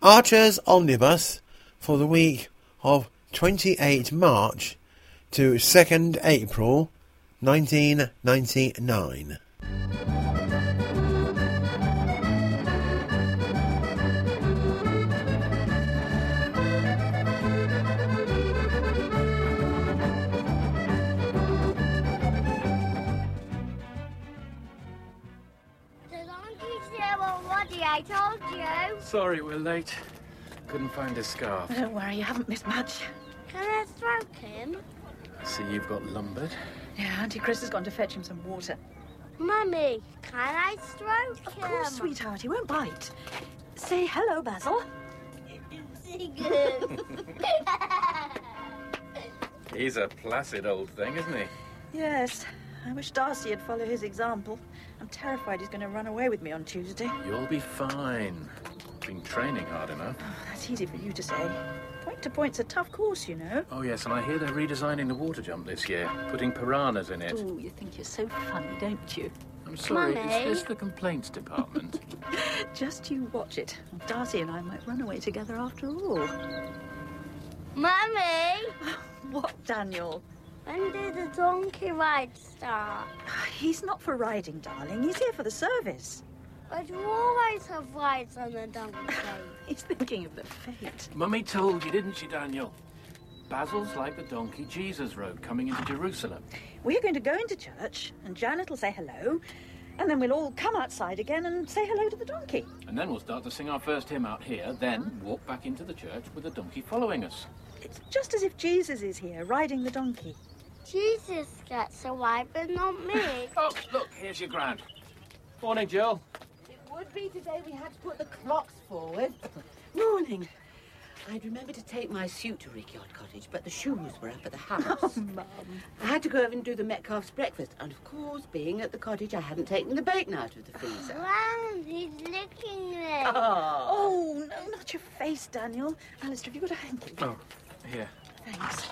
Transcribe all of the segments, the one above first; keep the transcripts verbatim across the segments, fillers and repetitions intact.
Archer's Omnibus for the week of twenty-eighth March to second April nineteen ninety-nine. I told you. Sorry we're late. Couldn't find his scarf. Don't worry, you haven't missed much. Can I stroke him? I see you've got lumbered. Yeah, Auntie Chris has gone to fetch him some water. Mummy, can I stroke Of him? Of course, sweetheart, he won't bite. Say hello, Basil. He's a placid old thing, isn't he? Yes. I wish Darcy had followed his example. I'm terrified he's going to run away with me on Tuesday. You'll be fine. Been training hard enough. Oh, that's easy for you to say. Point to point's a tough course, you know. Oh, yes, and I hear they're redesigning the water jump this year, putting piranhas in it. Oh, you think you're so funny, don't you? I'm sorry, Mummy? is this the complaints department? Just you watch it. Darcy and I might run away together after all. Mummy! What, Daniel? When did the donkey ride start? He's not for riding, darling. He's here for the service. But you always have rides on the donkey. He's thinking of the fate. Mummy told you, didn't she, Daniel? Basil's like the donkey Jesus rode coming into Jerusalem. We're going to go into church, and Janet will say hello, and then we'll all come outside again and say hello to the donkey. And then we'll start to sing our first hymn out here, then walk back into the church with the donkey following us. It's just as if Jesus is here, riding the donkey. Jesus gets a ride, but not me. Oh, look, here's your grand. Morning, Jill. It would be today we had to put the clocks forward. Morning. I'd remembered to take my suit to Rickyard Cottage, but the shoes were up at the house. Oh, Mum. I had to go over and do the Metcalfe's breakfast, and of course, being at the cottage, I hadn't taken the bacon out of the freezer. Grand, he's licking me. Oh. Oh, no, not your face, Daniel. Alistair, have you got a hanky? Oh, here. Thanks.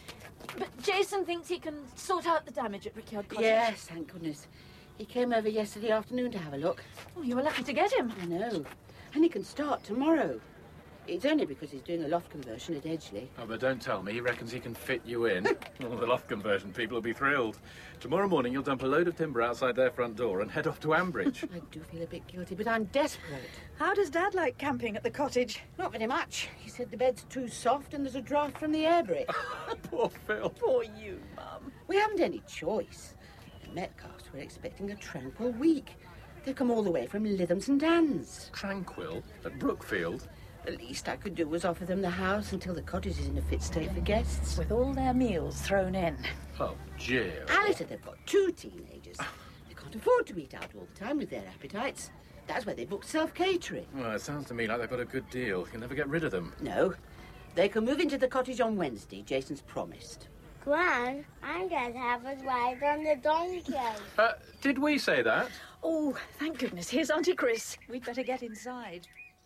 But Jason thinks he can sort out the damage at Rickyard Cottage. Yes, thank goodness. He came over yesterday afternoon to have a look. Oh, you were lucky to get him. I know. And he can start tomorrow. It's only because he's doing a loft conversion at Edgeley. Oh, but don't tell me. He reckons he can fit you in. Well, the loft conversion people will be thrilled. Tomorrow morning you'll dump a load of timber outside their front door and head off to Ambridge. I do feel a bit guilty, but I'm desperate. How does Dad like camping at the cottage? Not very much. He said the bed's too soft and there's a draught from the air brake. Poor Phil. Poor you, Mum. We haven't any choice. The Metcalfes were expecting a tranquil week. They've come all the way from Lytham St Anne's. Tranquil at Brookfield. The least I could do was offer them the house until the cottage is in a fit state for guests. With all their meals thrown in. Oh, Jill. Alice said they've got two teenagers. They can't afford to eat out all the time with their appetites. That's why they booked self-catering. Well, it sounds to me like they've got a good deal. You'll never get rid of them. No. They can move into the cottage on Wednesday, Jason's promised. Gran, I'm going to have a ride on the donkey. Uh, did we say that? Oh, thank goodness. Here's Auntie Chris. We'd better get inside.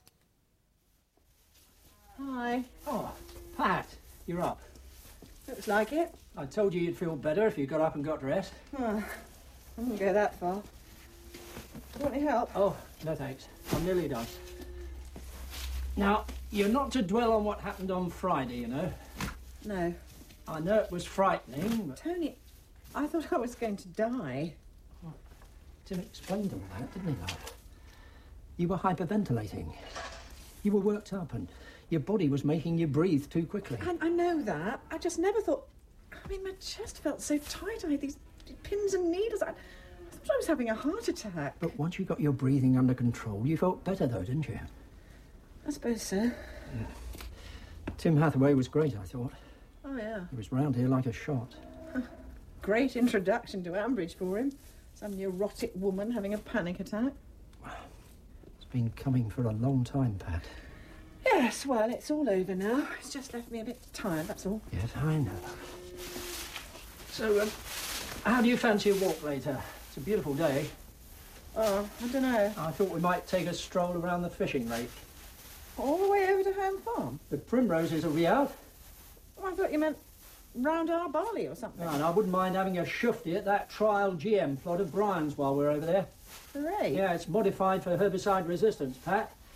Hi. Oh, Pat, you're up. Looks like it. I told you you'd feel better if you got up and got dressed. Oh, I wouldn't go that far. Want any help? Oh, no thanks. I'm nearly done. Now, you're not to dwell on what happened on Friday, you know. No. I know it was frightening, but Tony, I thought I was going to die. Tim explained all that, didn't he, love? You were hyperventilating. You were worked up and your body was making you breathe too quickly. I, I know that. I just never thought... I mean, my chest felt so tight. I had these pins and needles. I, I thought I was having a heart attack. But once you got your breathing under control, you felt better, though, didn't you? I suppose so. Yeah. Tim Hathaway was great, I thought. Oh, yeah. He was round here like a shot. Great introduction to Ambridge for him. Some neurotic woman having a panic attack. It's been coming for a long time, Pat. Yes, well, it's all over now. It's just left me a bit tired, that's all. Yes, I know. So, um, how do you fancy a walk later? It's a beautiful day. Oh, I don't know. I thought we might take a stroll around the fishing lake. All the way over to Home Farm? The primroses will be out. Oh, I thought you meant round our barley or something. Oh, and I wouldn't mind having a shufty at that trial G M plot of Brian's while we're over there. Hooray. Yeah, it's modified for herbicide resistance, Pat.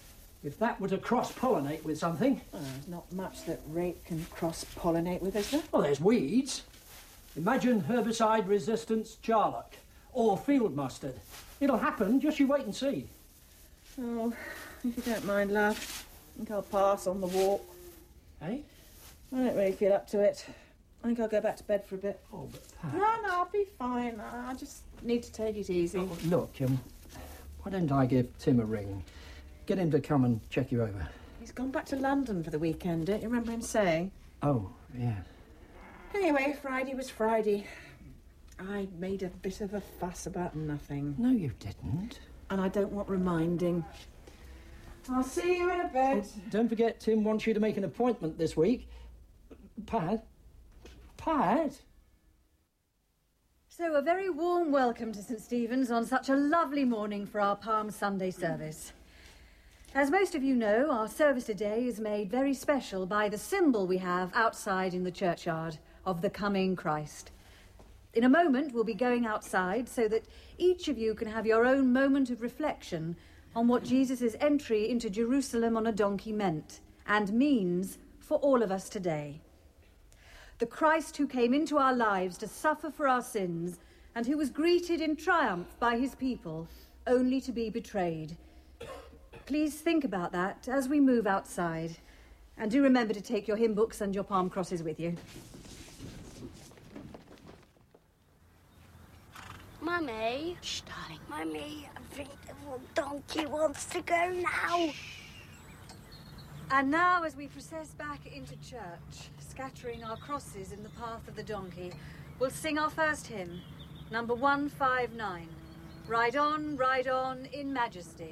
If that were to cross-pollinate with something... Oh, there's not much that rape can cross-pollinate with, is there? Well, there's weeds. Imagine herbicide-resistance charlock or field mustard. It'll happen, just you wait and see. Oh, if you don't mind, love, I think I'll pass on the walk. Eh? I don't really feel up to it. I think I'll go back to bed for a bit. Oh, but Pat... No, no, I'll be fine. I just need to take it easy. Oh, look, um, why don't I give Tim a ring? Get him to come and check you over. He's gone back to London for the weekend, don't you remember him saying? Oh, yeah. Anyway, Friday was Friday. I made a bit of a fuss about nothing. No, you didn't. And I don't want reminding. I'll see you in a bit. Oh, don't forget, Tim wants you to make an appointment this week. Pat? Pat? So, a very warm welcome to St Stephen's on such a lovely morning for our Palm Sunday service. As most of you know, our service today is made very special by the symbol we have outside in the churchyard of the coming Christ. In a moment, we'll be going outside so that each of you can have your own moment of reflection on what Jesus' entry into Jerusalem on a donkey meant and means for all of us today. The Christ who came into our lives to suffer for our sins and who was greeted in triumph by his people, only to be betrayed. Please think about that as we move outside. And do remember to take your hymn books and your palm crosses with you. Mummy. Shh, darling. Mummy, I think the little donkey wants to go now. And now, as we process back into church, scattering our crosses in the path of the donkey, we'll sing our first hymn, number one five nine. Ride on, ride on in majesty.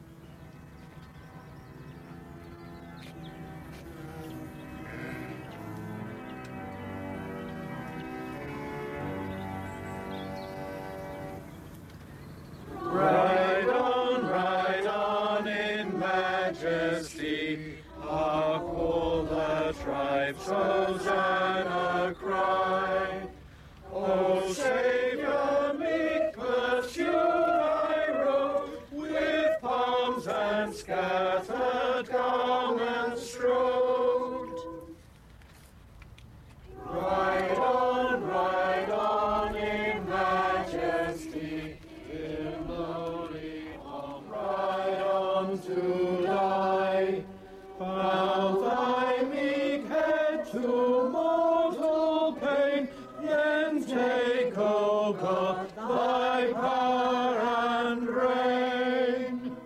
Ride on, ride on in majesty, hark all the tribes, Hosanna cry. O Saviour meek, pursue thy road, with palms and scattered garments strode. Ride on, ride on in majesty, in lowly pomp, ride on to die. Bow thy meek head to mortal pain, then take, O God, thy power and reign.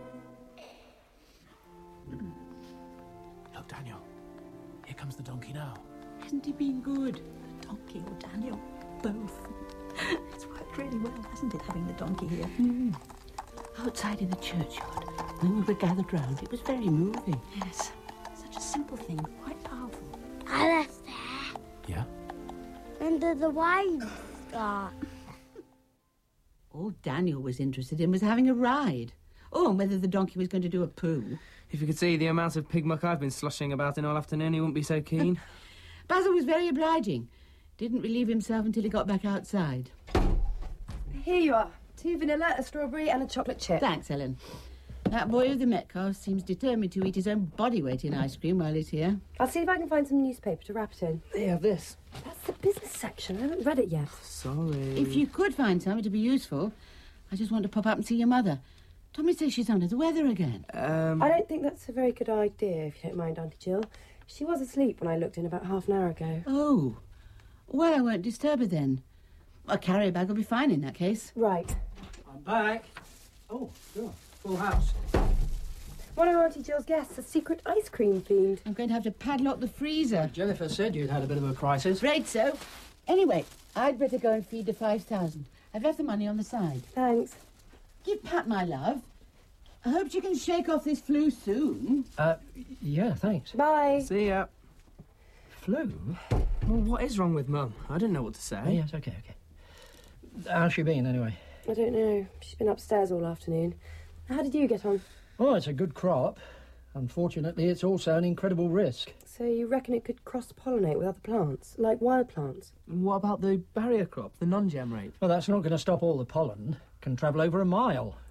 Look, Daniel, here comes the donkey now. Hasn't he been good? The donkey or Daniel? Both. It's worked really well, hasn't it, having the donkey here? Mm. Outside in the churchyard, when we were gathered round, it was very moving. Yes. Such a simple thing, quite powerful. Alistair, Yeah? when did the wine start? All Daniel was interested in was having a ride. Oh, and whether the donkey was going to do a poo. If you could see the amount of pig muck I've been sloshing about in all afternoon, he wouldn't be so keen. Basil was very obliging. Didn't relieve himself until he got back outside. Here you are. Two vanilla, a strawberry and a chocolate chip. Thanks, Ellen. That boy of the Metcalfe seems determined to eat his own body weight in ice cream while he's here. I'll see if I can find some newspaper to wrap it in. Yeah, this. That's the business section. I haven't read it yet. Sorry. If you could find some, it'd be useful. I just want to pop up and see your mother. Tommy says she's under the weather again. Um... I don't think that's a very good idea, if you don't mind, Auntie Jill. She was asleep when I looked in about half an hour ago. Oh. Well, I won't disturb her then. A carrier bag will be fine in that case. Right. I'm back. Oh, sure. Full house. One of Auntie Jill's guests, a secret ice cream fiend. I'm going to have to padlock the freezer. Jennifer said you'd had a bit of a crisis. Afraid so. Anyway, I'd better go and feed the five thousand. I've left the money on the side. Thanks. Give Pat my love. I hope she can shake off this flu soon. Uh, yeah, thanks. Bye. See ya. Flu? Well, what is wrong with Mum? I didn't know what to say. Oh, yes, okay, okay. How's she been, anyway? I don't know. She's been upstairs all afternoon. How did you get on? Oh, it's a good crop. Unfortunately, it's also an incredible risk. So you reckon it could cross-pollinate with other plants, like wild plants? What about the barrier crop, the non-gem rape? Well, that's not going to stop all the pollen. Can travel over a mile.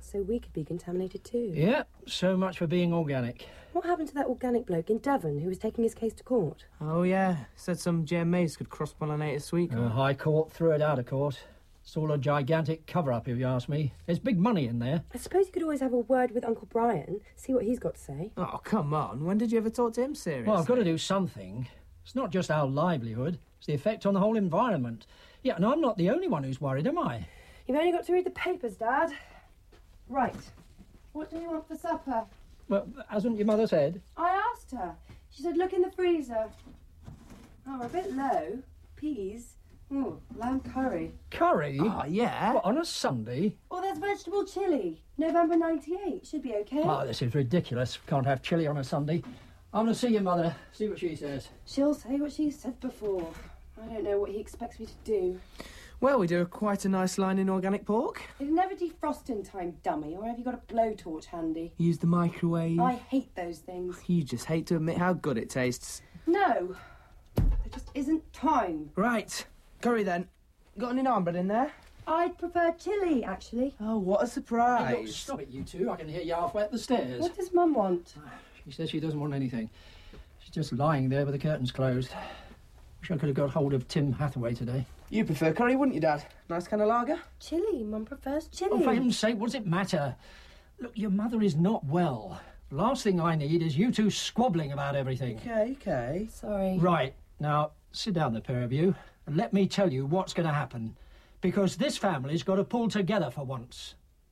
so we could be contaminated too. Yeah, so much for being organic. What happened to that organic bloke in Devon who was taking his case to court? Oh, yeah. Said some G M As could cross-pollinate his sweet corn. The High Court threw it out of court. It's all a gigantic cover-up, if you ask me. There's big money in there. I suppose you could always have a word with Uncle Brian, see what he's got to say. Oh, come on. When did you ever talk to him seriously? Well, I've got to do something. It's not just our livelihood. It's the effect on the whole environment. Yeah, and I'm not the only one who's worried, am I? You've only got to read the papers, Dad. Right. What do you want for supper? Well, hasn't your mother said? I asked her. She said, look in the freezer. Oh, we're a bit low. Peas. Ooh, lamb curry. Curry? Oh, yeah. What, on a Sunday? Oh, there's vegetable chilli. November ninety-eight. Should be okay. Oh, this is ridiculous. Can't have chilli on a Sunday. I'm going to see your mother, see what she says. She'll say what she said before. I don't know what he expects me to do. Well, we do quite a nice line in organic pork. It'll never defrost in time, dummy, or have you got a blowtorch handy? Use the microwave. I hate those things. You just hate to admit how good it tastes. No. There just isn't time. Right. Curry, then. Got any naan bread in there? I'd prefer chilli, actually. Oh, what a surprise. Hey, look, stop it, you two. I can hear you halfway up the stairs. What does Mum want? She says she doesn't want anything. She's just lying there with the curtains closed. Wish I could have got hold of Tim Hathaway today. You prefer curry, wouldn't you, Dad? Nice kind of lager? Chilli. Mum prefers chilli. Oh, for heaven's sake, what does it matter? Look, your mother is not well. The last thing I need is you two squabbling about everything. Okay, okay. Sorry. Right. Now, sit down, the pair of you, and let me tell you what's going to happen. Because this family's got to pull together for once.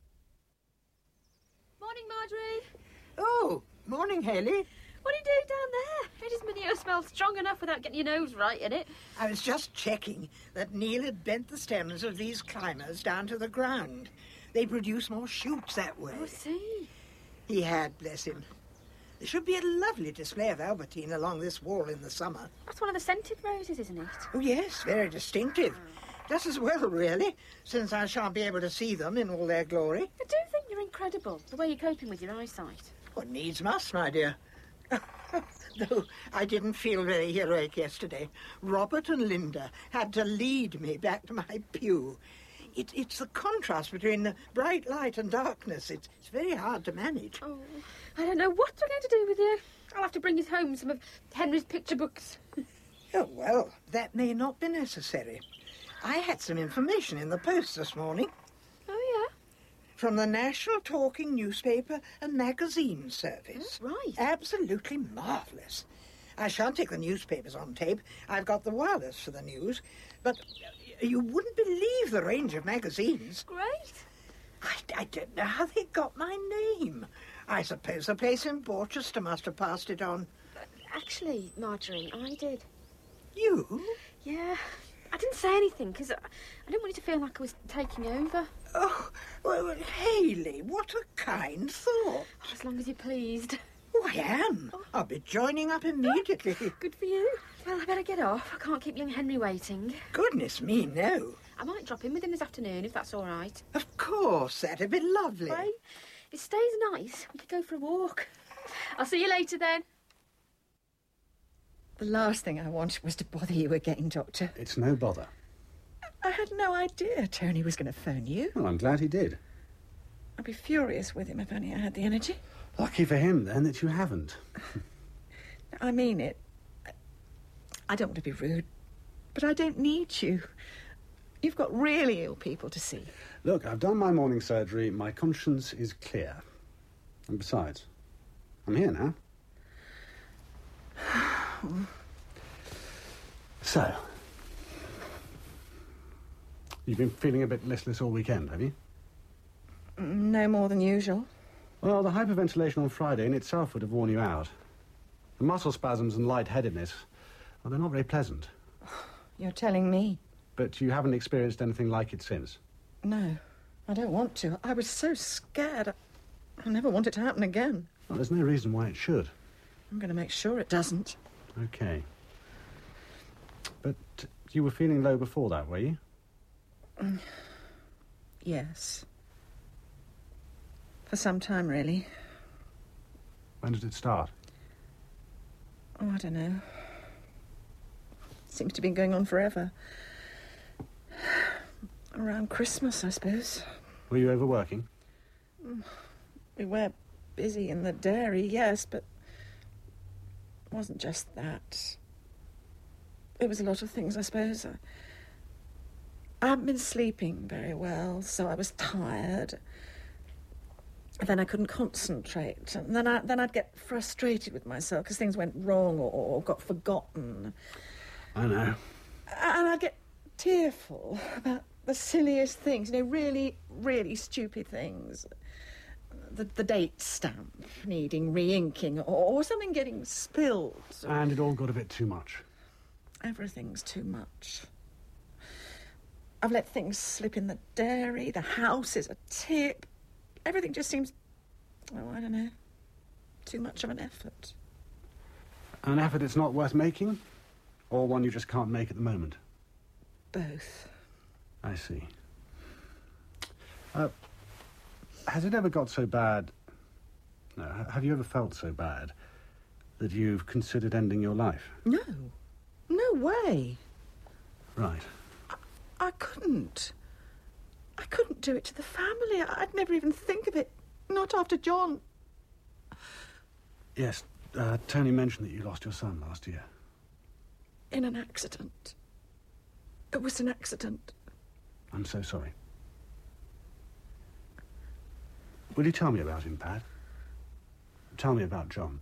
Morning, Marjorie. Oh, morning, Haley. What are you doing down there? It does manure smell strong enough without getting your nose right in it. I was just checking that Neil had bent the stems of these climbers down to the ground. They produce more shoots that way. Oh, I see. He had, bless him. There should be a lovely display of Albertine along this wall in the summer. That's one of the scented roses, isn't it? Oh, yes, very distinctive. Just as well, really, since I shan't be able to see them in all their glory. I do think you're incredible, the way you're coping with your eyesight. What needs must, my dear. Though I didn't feel very heroic yesterday. Robert and Linda had to lead me back to my pew. It, it's the contrast between the bright light and darkness. It's, it's very hard to manage. Oh, I don't know what I'm going to do with you. I'll have to bring you home some of Henry's picture books. Oh, well, that may not be necessary. I had some information in the post this morning. Oh, yeah? From the National Talking Newspaper and Magazine Service. Oh, right. Absolutely marvellous. I shan't take the newspapers on tape. I've got the wireless for the news. But you wouldn't believe the range of magazines. Great. I, I don't know how they got my name. I suppose the place in Borchester must have passed it on. Actually, Marjorie, I did. You? Yeah. I didn't say anything because I, I didn't want you to feel like I was taking over. Oh, well, Haley, what a kind thought. Oh, as long as you're pleased. Oh, I am. Oh. I'll be joining up immediately. Good for you. Well, I better get off. I can't keep young Henry waiting. Goodness me, no. I might drop in with him this afternoon, if that's all right. Of course, that'd be lovely. Right? If it stays nice, we could go for a walk. I'll see you later, then. The last thing I wanted was to bother you again, Doctor. It's no bother. I had no idea Tony was going to phone you. Well, I'm glad he did. I'd be furious with him if only I had the energy. Lucky for him, then, that you haven't. I mean it. I don't want to be rude, but I don't need you. You've got really ill people to see. Look, I've done my morning surgery. My conscience is clear. And besides, I'm here now. So, you've been feeling a bit listless all weekend, have you? No more than usual. Well, the hyperventilation on Friday in itself would have worn you out. The muscle spasms and lightheadedness, well, they're not very pleasant. You're telling me? But you haven't experienced anything like it since? No, I don't want to. I was so scared. I, I never want it to happen again. Well, there's no reason why it should. I'm going to make sure it doesn't. OK. But you were feeling low before that, were you? Mm. Yes. For some time, really. When did it start? Oh, I don't know. Seems to have been going on forever. Around Christmas, I suppose. Were you overworking? We were busy in the dairy, yes, but it wasn't just that. It was a lot of things, I suppose. I, I hadn't been sleeping very well, so I was tired. Then I couldn't concentrate, and then, I, then I'd get frustrated with myself because things went wrong or, or got forgotten. I know. And I'd get tearful about the silliest things, you know, really, really stupid things. The, the date stamp needing re-inking, or, or something getting spilled. And it all got a bit too much. Everything's too much. I've let things slip in the dairy, the house is a tip. Everything just seems, oh, I don't know, too much of an effort. An effort it's not worth making? Or one you just can't make at the moment? Both. I see. Uh, has it ever got so bad... No, have you ever felt so bad that you've considered ending your life? No. No way. Right. I, I couldn't. I couldn't do it to the family. I'd never even think of it. Not after John. Yes, uh, Tony mentioned that you lost your son last year. In an accident. It was an accident. I'm so sorry. Will you tell me about him, Pat? Tell me about John.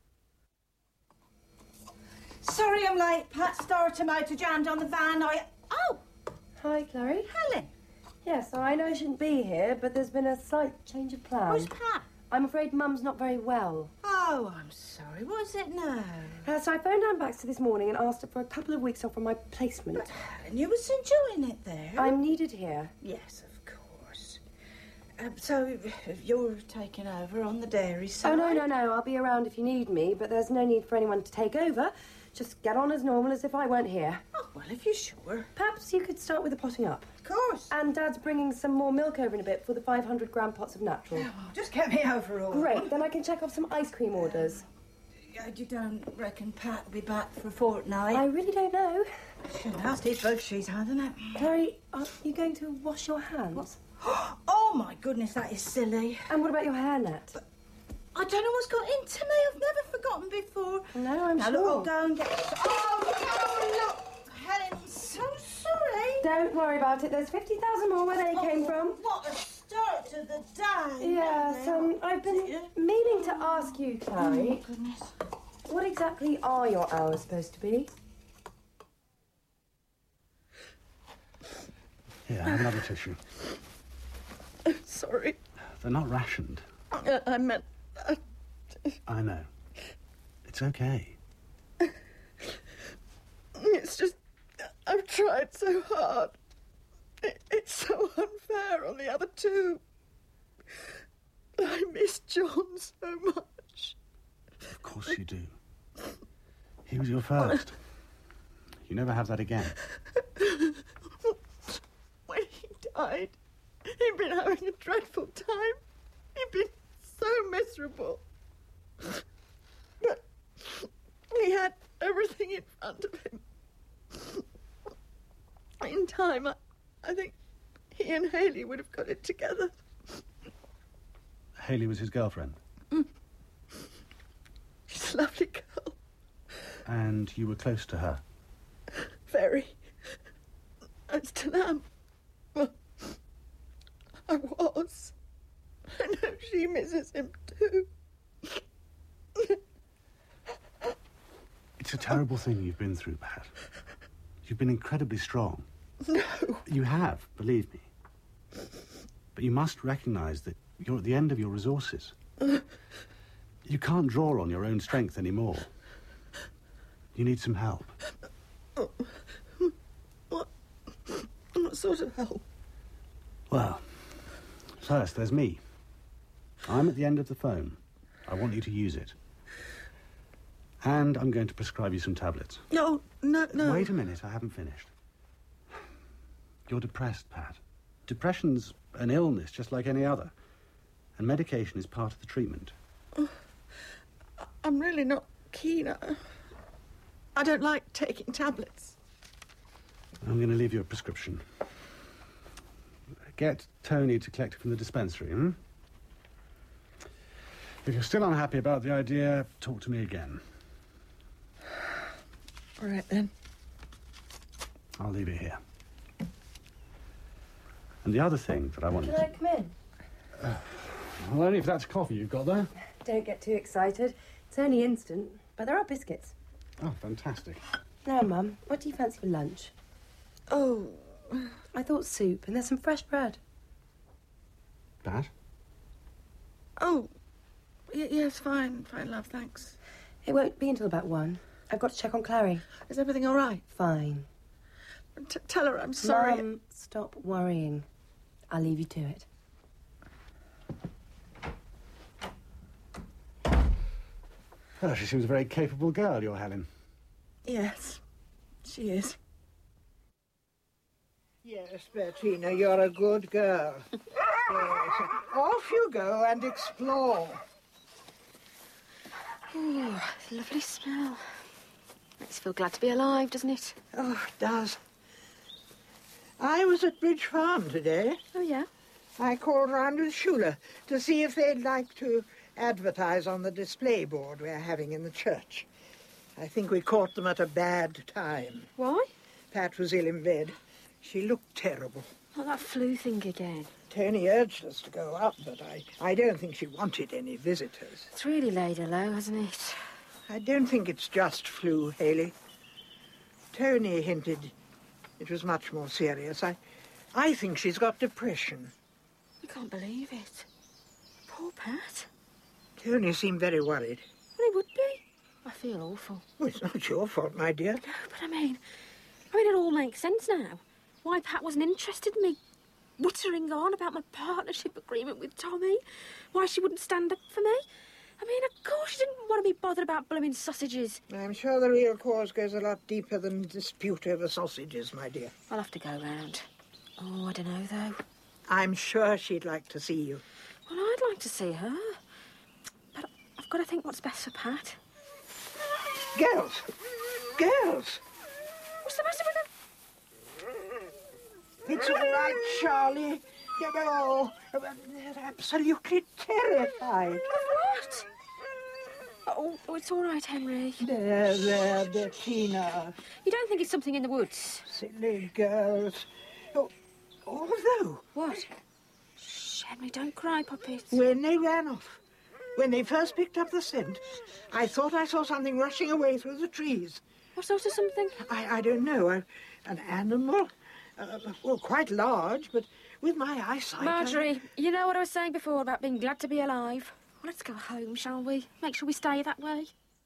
Sorry I'm late. Pat Star Tomato jammed on the van. I... Oh! Hi, Clary. Helen. Yes, I know I shouldn't be here, but there's been a slight change of plans. Where's Pat? I'm afraid Mum's not very well. Oh, I'm sorry. What's it now? Uh, so I phoned Anne Baxter this morning and asked her for a couple of weeks off from my placement. But Helen, you was enjoying it there. I'm needed here. Yes, of course. Um, so you're taking over on the dairy side? Oh, no, no, no. I'll be around if you need me, but there's no need for anyone to take over. Just get on as normal as if I weren't here. Oh, well, if you're sure. Perhaps you could start with the potting up. Of course. And Dad's bringing some more milk over in a bit for the five hundred gram pots of natural. Oh, just get me over all. Great, then I can check off some ice cream orders. Uh, you don't reckon Pat will be back for a fortnight? I really don't know. Nasty bug she's had, isn't it? Clary, are you going to wash your hands? What? Oh, my goodness, that is silly. And what about your hairnet? But I don't know what's got into me. I've never forgotten before. No, I'm now, sure. Now, look, I'll go and get... Oh, no, look. Helen, I'm so sorry. Don't worry about it. There's fifty thousand more where they oh, came from. What a start to the day. Yes, um, I've been meaning to ask you, Clary. Oh, goodness. What exactly are your hours supposed to be? Here, have another tissue. Sorry. They're not rationed. Uh, I meant... Uh, I know. It's okay. It's just... I've tried so hard. It, it's so unfair on the other two. I miss John so much. Of course you do. He was your first. You never have that again. When he died, he'd been having a dreadful time. He'd been so miserable. But he had everything in front of him. In time, I, I think he and Hayley would have got it together. Hayley was his girlfriend? Mm. She's a lovely girl. And you were close to her? Very. I still am. Well, I was. I know she misses him too. It's a terrible thing you've been through, Pat. You've been incredibly strong. No. You have, believe me. But you must recognise that you're at the end of your resources. You can't draw on your own strength anymore. You need some help. What? What sort of help? Well, first, there's me. I'm at the end of the phone. I want you to use it. And I'm going to prescribe you some tablets. No, no, no. Wait a minute, I haven't finished. You're depressed, Pat. Depression's an illness just like any other. And medication is part of the treatment. Oh, I'm really not keen. I, I don't like taking tablets. I'm going to leave you a prescription. Get Tony to collect it from the dispensary, hmm? If you're still unhappy about the idea, talk to me again. All right, then. I'll leave it here. And the other thing that I wanted Can I to... come in? Uh, well, only if that's coffee you've got there. Don't get too excited. It's only instant, but there are biscuits. Oh, fantastic. Now, Mum, what do you fancy for lunch? Oh, I thought soup, and there's some fresh bread. Dad? Oh, y- yes, fine, fine, love, thanks. It won't be until about one. I've got to check on Clary. Is everything all right? Fine. T- tell her I'm sorry. Mum, stop worrying. I'll leave you to it. Well, she seems a very capable girl, your Helen. Yes, she is. Yes, Bettina, you're a good girl. Yes. Off you go and explore. Oh, it's a lovely smell. Makes you feel glad to be alive, doesn't it? Oh, it does. I was at Bridge Farm today. Oh, yeah? I called round with Schuler to see if they'd like to advertise on the display board we're having in the church. I think we caught them at a bad time. Why? Pat was ill in bed. She looked terrible. Not that flu thing again. Tony urged us to go up, but I, I don't think she wanted any visitors. It's really laid her low, hasn't it? I don't think it's just flu, Haley. Tony hinted it was much more serious. I, I think she's got depression. I can't believe it. Poor Pat. Tony seemed very worried. Well, he would be. I feel awful. Well, it's not your fault, my dear. No, but I mean, I mean, it all makes sense now. Why Pat wasn't interested in me wittering on about my partnership agreement with Tommy. Why she wouldn't stand up for me. I mean, of course she didn't want to be bothered about blooming sausages. I'm sure the real cause goes a lot deeper than dispute over sausages, my dear. I'll have to go round. Oh, I don't know, though. I'm sure she'd like to see you. Well, I'd like to see her. But I've got to think what's best for Pat. Girls! Girls! What's the matter with them? It's all right, Charlie. You know, they're absolutely terrified. What? Oh, oh, it's all right, Henry. There, there, Bettina. You don't think it's something in the woods? Silly girls. Oh, although... What? Shh, Henry, don't cry, puppet. When they ran off, when they first picked up the scent, I thought I saw something rushing away through the trees. What sort of something? I, I don't know. I, an animal? Uh, well, quite large, but with my eyesight... Marjorie, I... you know what I was saying before about being glad to be alive? Well, let's go home, shall we? Make sure we stay that way.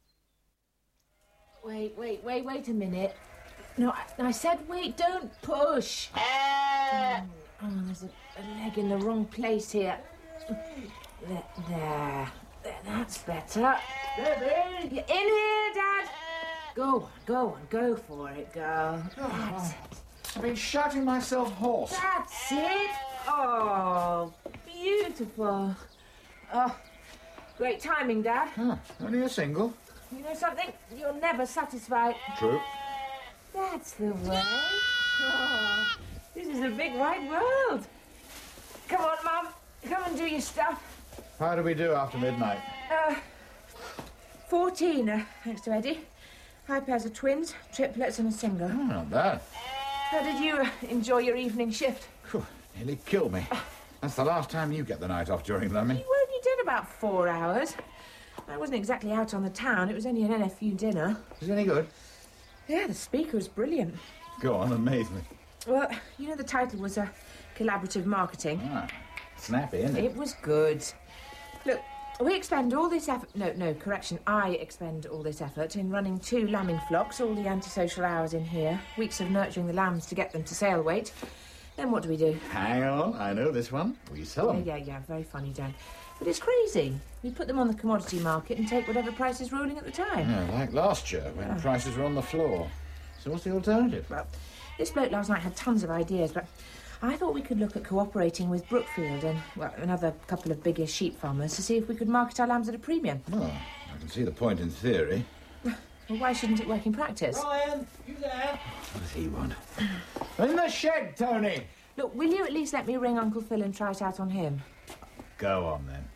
Wait, wait, wait, wait a minute. No, I, I said wait, don't push. Mm. Oh, there's a, a leg in the wrong place here. There, there, there that's better. Debbie! You're in here, Dad. Go on, go on, go for it, girl. That's it. I've been shouting myself hoarse. That's it. Oh, beautiful. Oh, great timing, Dad. Huh, only a single. You know something? You're never satisfied. True. That's the way. Oh, this is a big wide world. Come on, Mum. Come and do your stuff. How do we do after midnight? Uh, fourteen, uh, thanks to Eddie. Five pairs of twins, triplets and a single. Oh, not bad. How did you uh, enjoy your evening shift? Whew, nearly killed me. That's the last time you get the night off during Lemmy. You only did about four hours. I wasn't exactly out on the town. It was only an N F U dinner. Is it any good? Yeah, the speaker was brilliant. Go on, amaze me. Well, you know the title was uh, Collaborative Marketing. Ah, snappy, isn't it? It was good. Look, we expend all this effort... No, no, correction. I expend all this effort in running two lambing flocks, all the antisocial hours in here, weeks of nurturing the lambs to get them to sale weight. Then what do we do? Hang on, I know this one. We sell them. Yeah, yeah, yeah, very funny, Dan. But it's crazy. We put them on the commodity market and take whatever price is rolling at the time. Yeah, like last year, when Yeah. prices were on the floor. So what's the alternative? Well, this bloke last night had tons of ideas, but I thought we could look at cooperating with Brookfield and, well, another couple of bigger sheep farmers to see if we could market our lambs at a premium. Well, I can see the point in theory. Well, why shouldn't it work in practice? Ryan, you there? What does he want? In the shed, Tony! Look, will you at least let me ring Uncle Phil and try it out on him? Go on, then.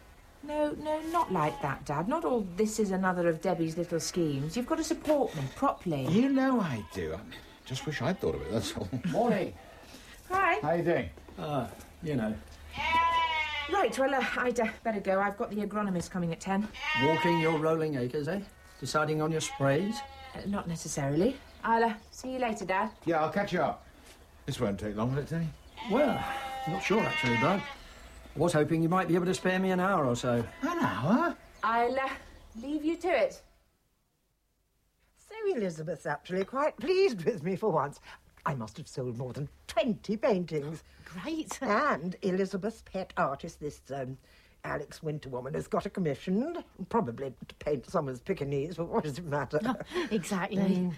No, no, not like that, Dad. Not all this is another of Debbie's little schemes. You've got to support me properly. You know I do. I just wish I'd thought of it, that's all. Morning. Hi. How you doing? Ah, you know. Right, well, uh, I'd uh, better go. I've got the agronomist coming at ten. Walking your rolling acres, eh? Deciding on your sprays? Uh, not necessarily. I'll uh, see you later, Dad. Yeah, I'll catch you up. This won't take long, will it, Tony? Well, not sure, actually, Brad. I was hoping you might be able to spare me an hour or so. An hour? I'll uh, leave you to it. So Elizabeth's actually quite pleased with me for once. I must have sold more than twenty paintings. Great. And Elizabeth's pet artist, this um, Alex Winterwoman, has got a commission. Probably to paint someone's Pekingese, but what does it matter? Oh, exactly. Mm.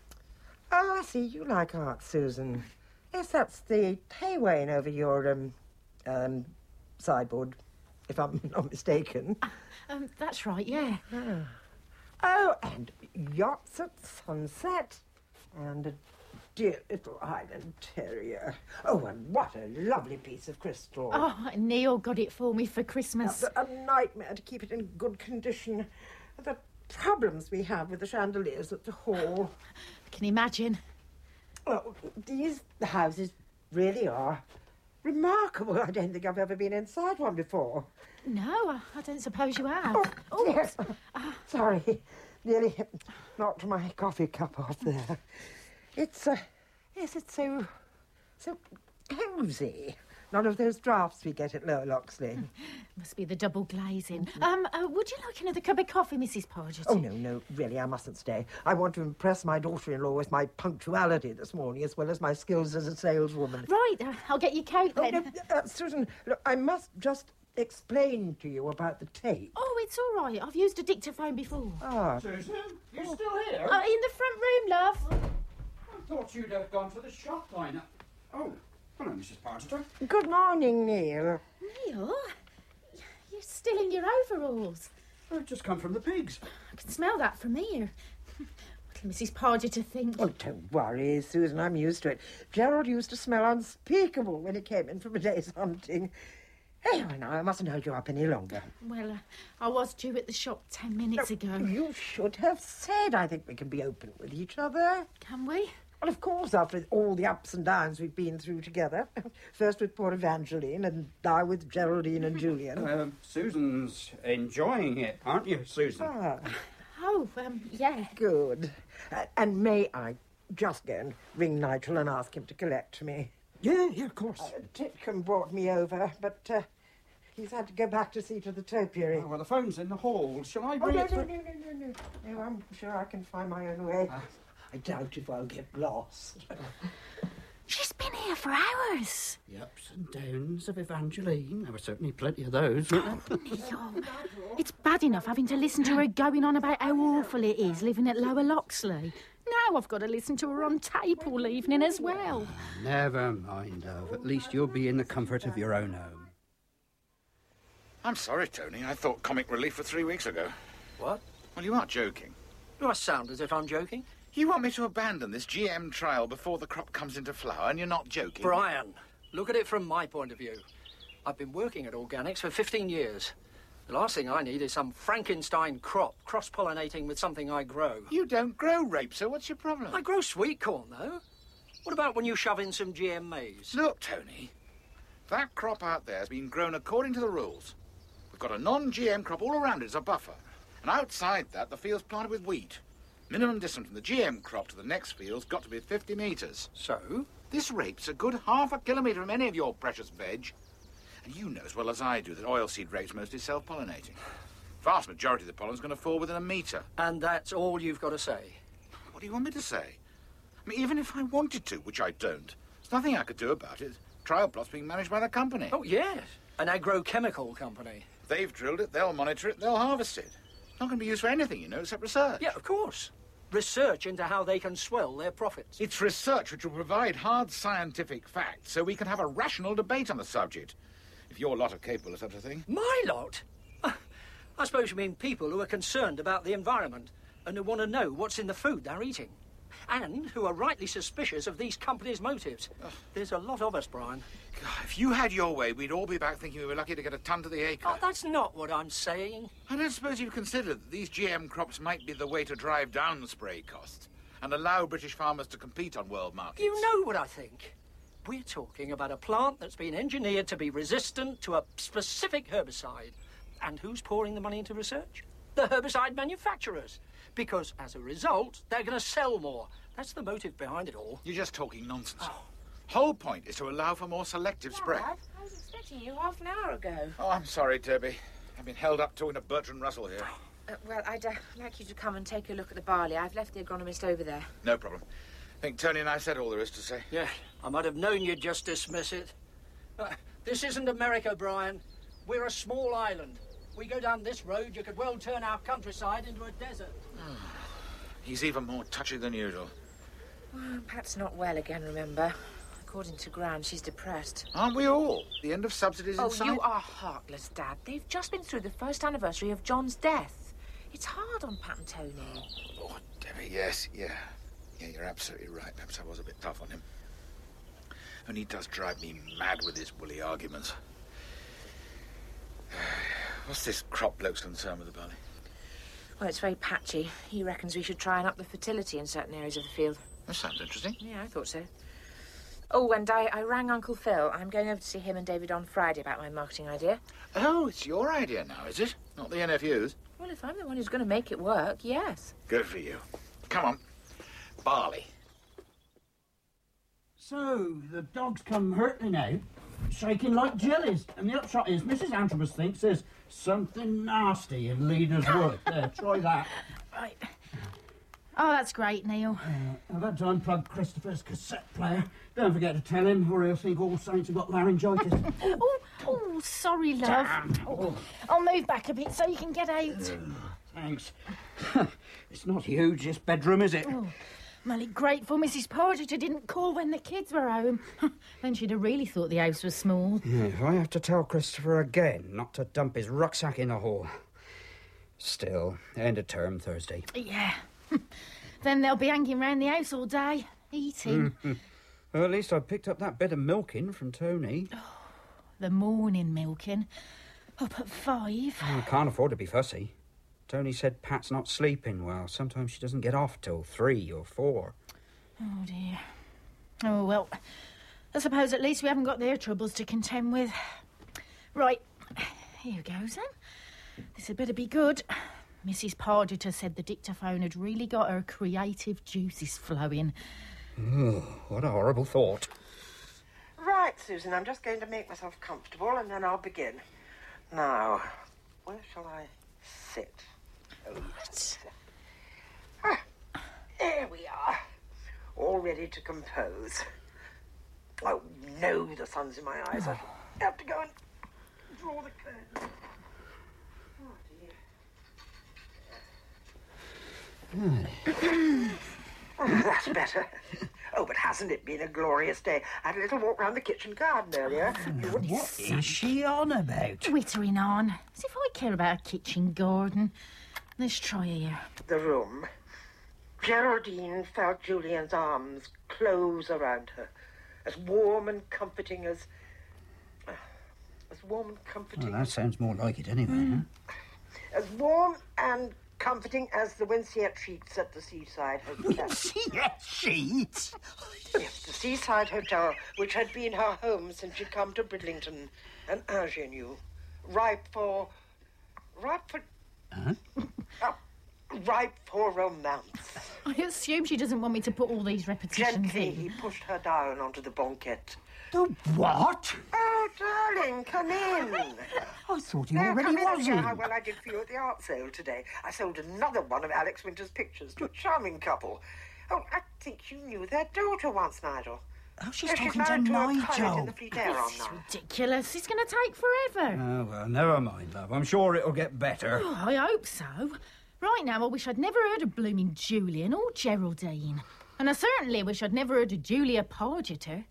Oh, I see. You like art, Susan. Yes, that's the Taiwan over your um, um, sideboard, if I'm not mistaken. Um, that's right, yeah. Ah. Oh, and yachts at sunset. And a dear little Highland terrier. Oh, and what a lovely piece of crystal. Oh, Neil got it for me for Christmas. A, a nightmare to keep it in good condition. The problems we have with the chandeliers at the hall. I can imagine. Oh, these houses really are remarkable. I don't think I've ever been inside one before. No, I, I don't suppose you have. Oh, oh. Yes. Sorry. Nearly knocked my coffee cup off there. It's, uh, yes, it's so, so cosy. None of those drafts we get at Lower Loxley. Must be the double glazing. Um, uh, would you like another cup of coffee, Missus Pargeter? Oh, no, no, really, I mustn't stay. I want to impress my daughter-in-law with my punctuality this morning, as well as my skills as a saleswoman. Right, uh, I'll get your coat then. Oh, no, uh, Susan, look, I must just explain to you about the tape. Oh, it's all right. I've used a dictaphone before. Ah. Susan, you still here? Uh, in the front room, love. I thought you'd have gone to the shop by now. Oh, hello, Missus Pargeter. Good morning, Neil. Neil? You're still in your overalls. I've just come from the pigs. I can smell that from here. What'll Missus Pargeter think? Oh, don't worry, Susan, I'm used to it. Gerald used to smell unspeakable when he came in from a day's hunting. Anyway, now, I mustn't hold you up any longer. Well, uh, I was due at the shop ten minutes No, ago. You should have said. I think we can be open with each other. Can we? Well, of course, after all the ups and downs we've been through together. First with poor Evangeline, and now with Geraldine and Julian. Um, Susan's enjoying it, aren't you, Susan? Ah, Oh, um, yeah. good. Uh, and may I just go and ring Nigel and ask him to collect me? Yeah, yeah, of course. Uh, Titcomb brought me over, but uh, he's had to go back to see to the topiary. Oh, well, the phone's in the hall. Shall I Oh, bring no, it no, through? no, no, no, no. No, I'm sure I can find my own way. I doubt if I'll get lost. She's been here for hours. The ups and downs of Evangeline. There were certainly plenty of those, weren't there? Neil, it's bad enough having to listen to her going on about how awful it is living at Lower Loxley. Now I've got to listen to her on tape all evening as well. Never mind, love. At least you'll be in the comfort of your own home. I'm sorry, Tony. I thought comic relief for three weeks ago. What? Well, you aren't joking. Do I sound as if I'm joking? You want me to abandon this G M trial before the crop comes into flower, and you're not joking? Brian, look at it from my point of view. I've been working at organics for fifteen years. The last thing I need is some Frankenstein crop cross-pollinating with something I grow. You don't grow rape, so what's your problem? I grow sweet corn, though. What about when you shove in some G M maize? Look, Tony, that crop out there has been grown according to the rules. We've got a non-G M crop all around it as a buffer. And outside that, the field's planted with wheat. Minimum distance from the G M crop to the next field's got to be fifty metres. So? This rape's a good half a kilometre from any of your precious veg. And you know as well as I do that oilseed rape's mostly self-pollinating. Vast majority of the pollen's going to fall within a metre. And that's all you've got to say? What do you want me to say? I mean, even if I wanted to, which I don't, there's nothing I could do about it. Trial plot's being managed by the company. Oh, yes. An agrochemical company. They've drilled it, they'll monitor it, they'll harvest it. It's not going to be used for anything, you know, except research. Yeah, of course. Research into how they can swell their profits. It's research which will provide hard scientific facts so we can have a rational debate on the subject. If your lot are capable of such a thing. My lot? I suppose you mean people who are concerned about the environment and who want to know what's in the food they're eating. and who are rightly suspicious of these companies' motives. There's a lot of us, Brian. God, if you had your way, we'd all be back thinking we were lucky to get a ton to the acre. Oh, that's not what I'm saying. I don't suppose you've considered that these G M crops might be the way to drive down spray costs and allow British farmers to compete on world markets. You know what I think. We're talking about a plant that's been engineered to be resistant to a specific herbicide. And who's pouring the money into research? The herbicide manufacturers. Because, as a result, they're going to sell more. That's the motive behind it all. You're just talking nonsense. Oh. Whole point is to allow for more selective spray. Dad, I was expecting you half an hour ago. Oh, I'm sorry, Toby. I've been held up talking to Bertrand Russell here. Uh, well, I'd uh, like you to come and take a look at the barley. I've left the agronomist over there. No problem. I think Tony and I said all there is to say. Yeah, I might have known you'd just dismiss it. Uh, this isn't America, Brian. We're a small island. We go down this road, you could well turn our countryside into a desert. He's even more touchy than usual. Well, Pat's not well again, remember? According to Gran, she's depressed. Aren't we all? The end of subsidies Oh, inside? you are heartless, Dad. They've just been through the first anniversary of John's death. It's hard on Pat and Tony. Oh, Debbie, yes, yeah. Yeah, you're absolutely right. Perhaps I was a bit tough on him. And he does drive me mad with his woolly arguments. What's this crop bloke's concern with the barley? Well, it's very patchy. He reckons we should try and up the fertility in certain areas of the field. That sounds interesting. Yeah, I thought so. Oh, and I, I rang Uncle Phil. I'm going over to see him and David on Friday about my marketing idea. Oh, it's your idea now, is it? Not the N F U's? Well, if I'm the one who's going to make it work, yes. Good for you. Come on. Barley. So, the dog's come hurtling out, shaking like jellies. And the upshot is, Missus Antrobus thinks there's something nasty in Leader's wood. There, try that. Right. Oh, that's great, Neil. Uh, I've had to unplug Christopher's cassette player. Don't forget to tell him, or he'll think All Saints have got laryngitis. oh, oh, sorry, love. Oh, I'll move back a bit so you can get out. Thanks. It's not huge, this bedroom, is it? Oh, I'm only grateful Missus Porter didn't call when the kids were home. Then she'd have really thought the house was small. Yeah, if I have to tell Christopher again not to dump his rucksack in the hall. Still, end of term Thursday. Yeah. Then they'll be hanging round the house all day, eating. Mm-hmm. Well, at least I picked up that bit of milking from Tony. Oh, the morning milking. Up at five. I can't afford to be fussy. Tony said Pat's not sleeping well. Sometimes she doesn't get off till three or four. Oh, dear. Oh, well, I suppose at least we haven't got their troubles to contend with. Right, here goes then. This had better be good. Missus Pargeter said the dictaphone had really got her creative juices flowing. Oh, what a horrible thought. Right, Susan, I'm just going to make myself comfortable and then I'll begin. Now, where shall I sit? Oh, yes. Ah, there we are. All ready to compose. Oh, no, the sun's in my eyes. I have to go and draw the curtain. Oh, that's better. Oh, but hasn't it been a glorious day? I had a little walk round the kitchen garden earlier. What is she on about? Twittering on. As if I care about a kitchen garden. Let's try here. The room. Geraldine felt Julian's arms close around her, as warm and comforting as... Uh, as warm and comforting... Well, that sounds more like it anyway, mm. huh? As warm and comforting as the Winceyette sheets at the Seaside Hotel. Winceyette sheets? Yes, the Seaside Hotel, which had been her home since she'd come to Bridlington, an ingenue, ripe for... ripe for... Huh? Uh, ripe for romance. I assume she doesn't want me to put all these repetitions Gently, in. he pushed her down onto the banquette. The what? Oh, darling, come in. I thought you Now, already come in and was hear in. how well I did for you at the art sale today. I sold another one of Alex Winter's pictures to a charming couple. Oh, I think you knew their daughter once, Nigel. Oh, she's Oh, talking married to to a pilot Nigel. in the Fleet Air Arm This is now. ridiculous. It's going to take forever. Oh, well, never mind, love. I'm sure it'll get better. Oh, I hope so. Right now, I wish I'd never heard of blooming Julian or Geraldine. And I certainly wish I'd never heard of Julia Pargeter.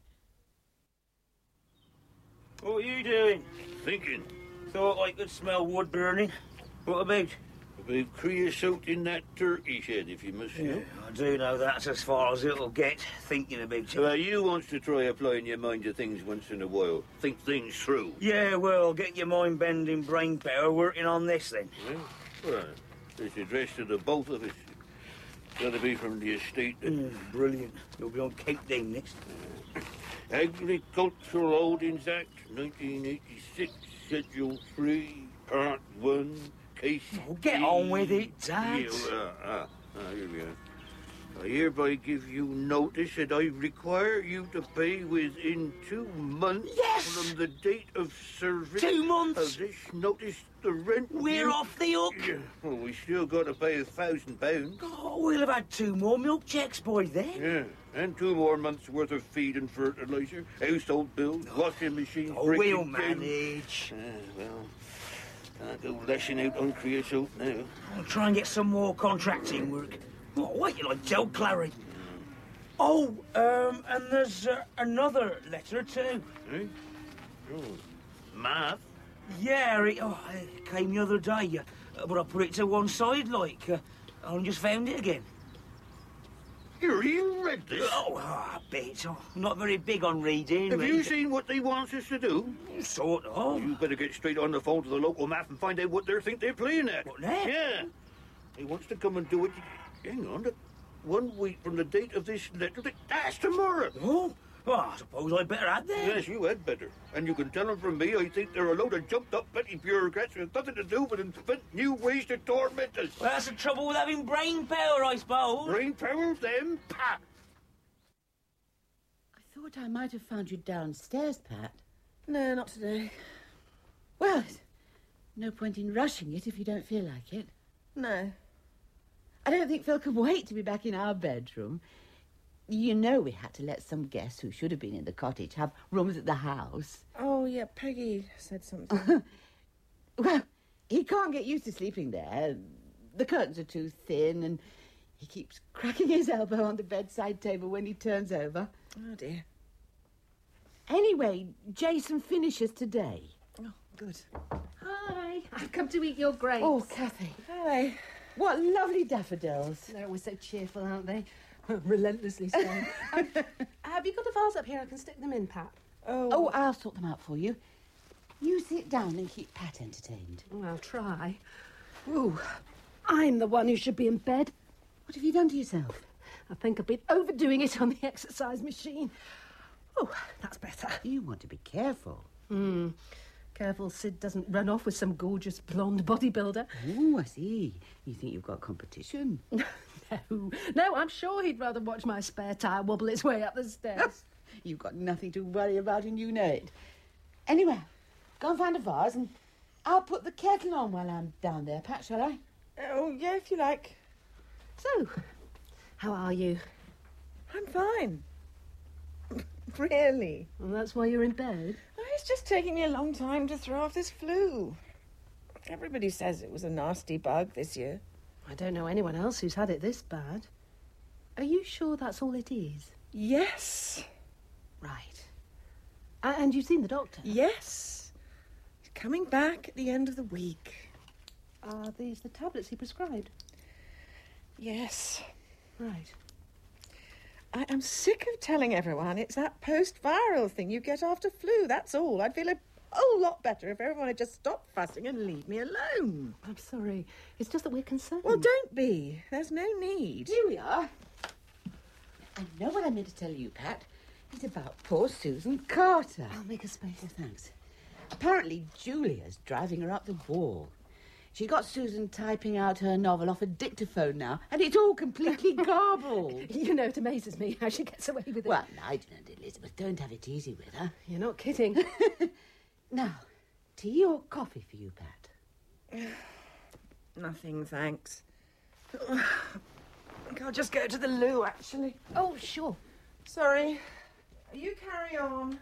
What are you doing? Thinking. Thought I could smell wood burning. What about? A bit of creosote in that turkey shed, if you must know. Yeah, I do know that's as far as it'll get, thinking about it. Well, you wants to try applying your mind to things once in a while. Think things through. Yeah, well, get your mind-bending brain power working on this, then. Well, well, it's addressed to the both of us. Got to be from the estate. That... Mm, brilliant. You'll be on Cape Town next. Agricultural Holdings Act, nineteen eighty-six, Schedule three, Part one, Case... Oh, get on with it, Dad. Yeah, well, uh, uh, here we are. I hereby give you notice that I require you to pay within two months yes! from the date of service. Two months? Of this notice, the rent. We're you... off the hook. Yeah. Well, we still got to pay a thousand pounds. Oh, we'll have had two more milk checks by then. Yeah, and two more months' worth of feed and fertilizer, household bills, washing machines. Oh, we'll manage. Uh, well, can't go lashing out on creosote now. I'll try and get some more contracting work. Oh, wait till I tell Clary. Oh, um, and there's uh, another letter too. Eh? Oh, math? Yeah, it, oh, it came the other day, uh, but I put it to one side, like. Uh, I only just found it again. You really read this? Oh, a bit. Oh, not very big on reading. Have reading. you seen what they want us to do? Sort of. You better get straight on the phone to the local math and find out what they think they're playing at. What, now? Yeah. He wants to come and do it. Hang on. One week from the date of this letter. That's tomorrow. Oh? Well, I suppose I'd better add that. Yes, you had better. And you can tell them from me I think they're a load of jumped-up petty bureaucrats with nothing to do but invent new ways to torment us. Well, that's the trouble with having brain power, I suppose. Brain power, them? Pat! I thought I might have found you downstairs, Pat. No, not today. Well, no point in rushing it if you don't feel like it. No. I don't think Phil can wait to be back in our bedroom. You know we had to let some guests who should have been in the cottage have rooms at the house. Oh, yeah, Peggy said something. Well, he can't get used to sleeping there. The curtains are too thin and he keeps cracking his elbow on the bedside table when he turns over. Oh, dear. Anyway, Jason finishes today. Oh, good. Hi, I've come to eat your grapes. Oh, Kathy. Hi. What lovely daffodils. They're always so cheerful, aren't they? Relentlessly so. um, have you got a vase up here I can stick them in, Pat? Oh. Oh, I'll sort them out for you. You sit down and keep Pat entertained. Oh, I'll try. Ooh, I'm the one who should be in bed. What have you done to yourself? I think I've been overdoing it on the exercise machine. Oh, that's better. You want to be careful. Hmm. Careful Sid doesn't run off with some gorgeous blonde bodybuilder. Oh, I see. You think you've got competition? No, no, I'm sure he'd rather watch my spare tyre wobble its way up the stairs. You've got nothing to worry about and you know it. Anyway, go and find a vase and I'll put the kettle on while I'm down there, Pat, shall I? Oh, yeah, if you like. So, how are you? I'm fine. Really? Well, that's why you're in bed? Oh, it's just taking me a long time to throw off this flu. Everybody says it was a nasty bug this year. I don't know anyone else who's had it this bad. Are you sure that's all it is? Yes. Right. Uh, and you've seen the doctor? Yes. He's coming back at the end of the week. Are these the tablets he prescribed? Yes. Right. I am sick of telling everyone it's that post-viral thing you get after flu, that's all. I'd feel a whole lot better if everyone had just stopped fussing and leave me alone. I'm sorry. It's just that we're concerned. Well, don't be. There's no need. Here we are. I know what I meant to tell you, Pat. It's about poor Susan Carter. I'll make a space. Oh, thanks. Apparently, Julia's driving her up the wall. She got Susan typing out her novel off a dictaphone now, and it's all completely garbled. You know, it amazes me how she gets away with it. Well, I don't, Elizabeth. Don't have it easy with her. You're not kidding. Now, tea or coffee for you, Pat? Nothing, thanks. I think I'll just go to the loo, actually. Oh, sure. Sorry. You carry on.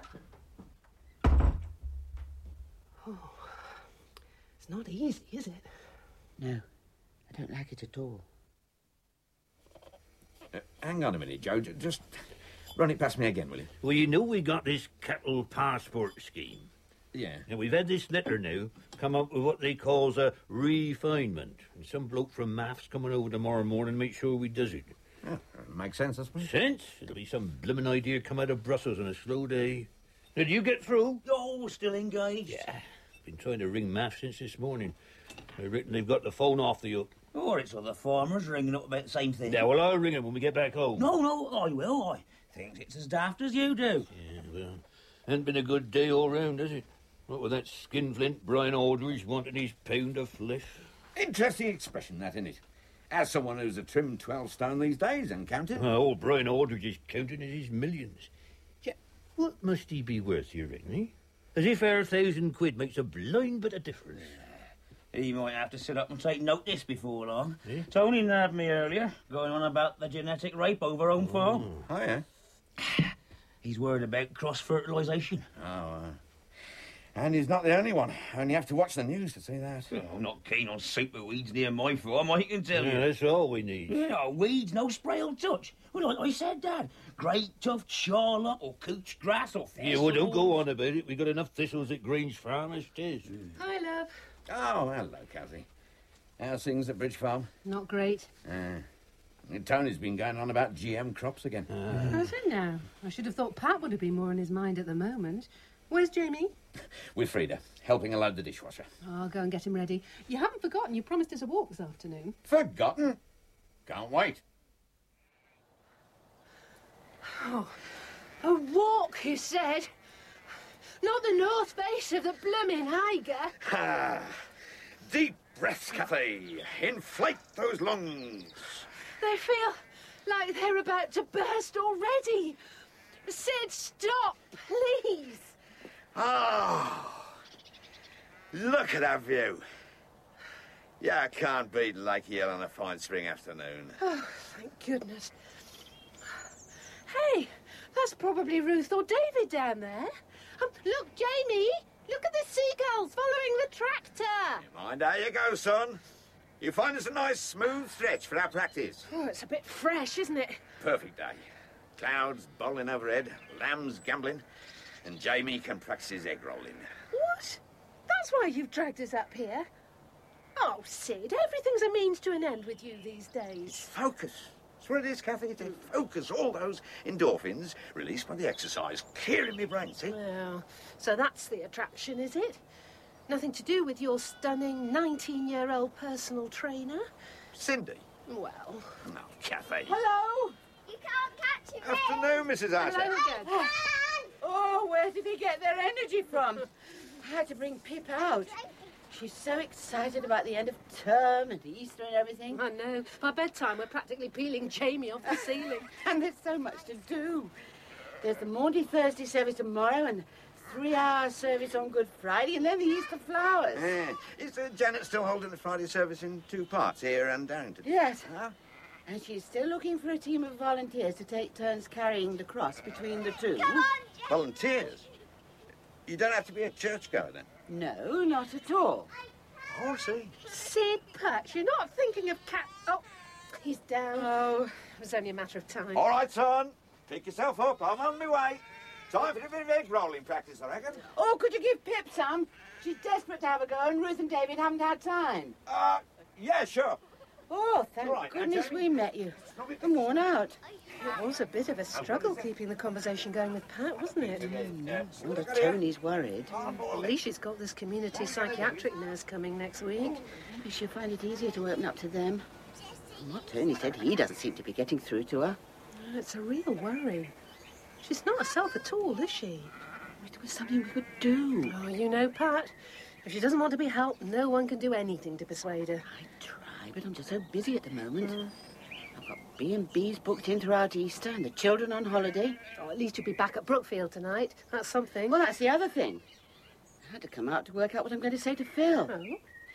Oh, it's not easy, is it? No, I don't like it at all. Uh, hang on a minute, Joe. J- Just run it past me again, will you? Well, you know we got this cattle passport scheme. Yeah. And we've had this letter now come up with what they calls a refinement. And some bloke from maths coming over tomorrow morning to make sure we does it. Yeah, makes sense, I suppose. Sense? It'll be some blooming idea come out of Brussels on a slow day. Did you get through? Oh, still engaged? Yeah. Been trying to ring maths since this morning. They've written they've got the phone off the hook. Or it's other farmers ringing up about the same thing. Yeah, well, I'll ring him when we get back home. No, no, I will. I think it's as daft as you do. Yeah, well, hasn't been a good day all round, has it? What with that skinflint Brian Aldridge wanting his pound of flesh. Interesting expression, that, isn't it? As someone who's a trim twelve stone these days and counting. Uh, old Brian Aldridge is counting as his millions. Yeah, what must he be worth, you reckon, eh? As if our thousand quid makes a blind bit of difference. He might have to sit up and take notice before long. Yeah. Tony nabbed me earlier, going on about the genetic rape over home farm. Oh, yeah? He's worried about cross-fertilisation. Oh, uh, and he's not the only one. Only have to watch the news to see that. Oh, I'm not keen on super weeds near my farm, I can tell Yeah, you. that's all we need. Yeah, weeds, no spray or touch. Well, like I said, Dad, great tough charlock or couch grass or thistle. Yeah, well, don't go on about it. We've got enough thistles at Grange Farm as it is. Hi, love. Oh, hello, Cathy. How's things at Bridge Farm? Not great. Uh, Tony's been going on about G M crops again. How's it now? I should have thought Pat would have been more in his mind at the moment. Where's Jamie? With Frida, helping her load the dishwasher. I'll go and get him ready. You haven't forgotten you promised us a walk this afternoon. Forgotten? Can't wait. Oh, a walk, you said? Not the north face of the blooming Eiger. Ah, deep breaths, Cathy. Inflate those lungs. They feel like they're about to burst already. Sid, stop, please. Oh, look at that view. Yeah, I can't beat Lake Yell on a fine spring afternoon. Oh, thank goodness. Hey, that's probably Ruth or David down there. Um, look, Jamie, look at the seagulls following the tractor. Mind how you go, son. You find us a nice smooth stretch for our practice. Oh, it's a bit fresh, isn't it? Perfect day. Clouds bowling overhead, lambs gambling, and Jamie can practice his egg rolling. What? That's why you've dragged us up here? Oh, Sid, everything's a means to an end with you these days. Focus. That's what it is, Cathy, to focus all those endorphins released by the exercise, clearing my brain, see? Well, so that's the attraction, is it? Nothing to do with your stunning nineteen-year-old personal trainer? Cindy? Well... No, Cathy. Hello? You can't catch him. Afternoon, Missus Arthur. Hello again. Oh, where did they get their energy from? I had to bring Pip out. She's so excited about the end of term and Easter and everything. I know. By bedtime, we're practically peeling Jamie off the ceiling. And there's so much to do. There's the Maundy Thursday service tomorrow and three-hour service on Good Friday and then the Easter flowers. Yeah. Is uh, Janet still holding the Friday service in two parts, here and Darrington? Yes. Huh? And she's still looking for a team of volunteers to take turns carrying the cross between the two. Come on, Volunteers? You don't have to be a churchgoer, then? No, not at all. Oh, I see. Sid Patch, you're not thinking of cat... Oh, he's down. Oh, it was only a matter of time. All right, son. Pick yourself up. I'm on my way. Time for a bit of egg rolling practice, I reckon. Oh, could you give Pip some? She's desperate to have a go, and Ruth and David haven't had time. Uh, yeah, sure. Oh, thank Right, now, goodness Jamie. we met you. I'm worn out. It was a bit of a struggle keeping the conversation going with Pat, wasn't it? Mm, wonder Tony's worried. At least she's got this community psychiatric nurse coming next week. Maybe she'll find it easier to open up to them. From what Tony said, he doesn't seem to be getting through to her. It's a real worry. She's not herself at all, is she? If there was something we could do. Oh, you know, Pat, if she doesn't want to be helped, no one can do anything to persuade her. I try, but I'm just so busy at the moment. Mm. I've got B and B's booked in throughout Easter and the children on holiday. Oh, at least you'll be back at Brookfield tonight. That's something. Well, that's the other thing. I had to come out to work out what I'm going to say to Phil. Oh?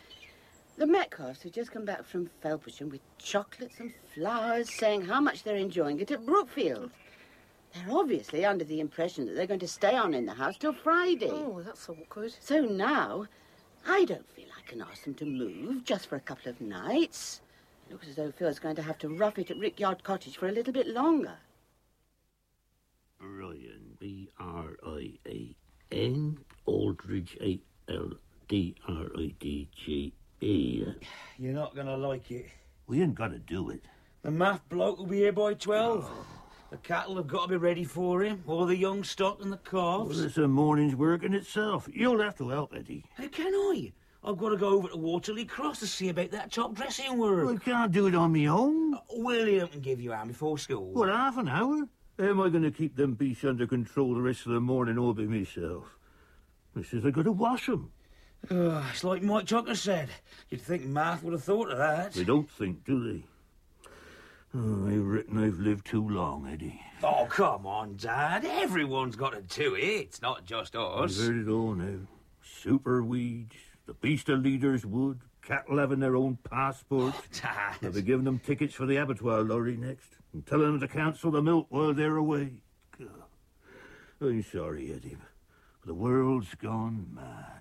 The Metcalfs have just come back from Felpersham with chocolates and flowers saying how much they're enjoying it at Brookfield. They're obviously under the impression that they're going to stay on in the house till Friday. Oh, that's awkward. So now, I don't feel I can ask them to move just for a couple of nights. It looks as though Phil's going to have to rough it at Rickyard Cottage for a little bit longer. Brian, B R I A N, Aldridge, A L D R I D G E. You're not going to like it. We ain't got to do it. The math bloke will be here by twelve. The cattle have got to be ready for him, all the young stock and the calves. Well, it's a morning's work in itself. You'll have to help, Eddie. How can I? I've got to go over to Waterley Cross to see about that top dressing work. I can't do it on me own. Uh, William can give you a hand before school. What, half an hour? How am I going to keep them beasts under control the rest of the morning all by myself? Missus, I got to wash 'em. Uh, it's like Mike Tucker said. You'd think Math would have thought of that. They don't think, do they? Oh, I reckon I've lived too long, Eddie. Oh, come on, Dad. Everyone's got to do it. It's not just us. I've heard it all now. Super weeds, the beast of leaders would, cattle having their own passports. Oh, Dad. I'll be giving them tickets for the abattoir lorry next and telling them to cancel the milk while they're away. God. I'm sorry, Eddie, but the world's gone mad.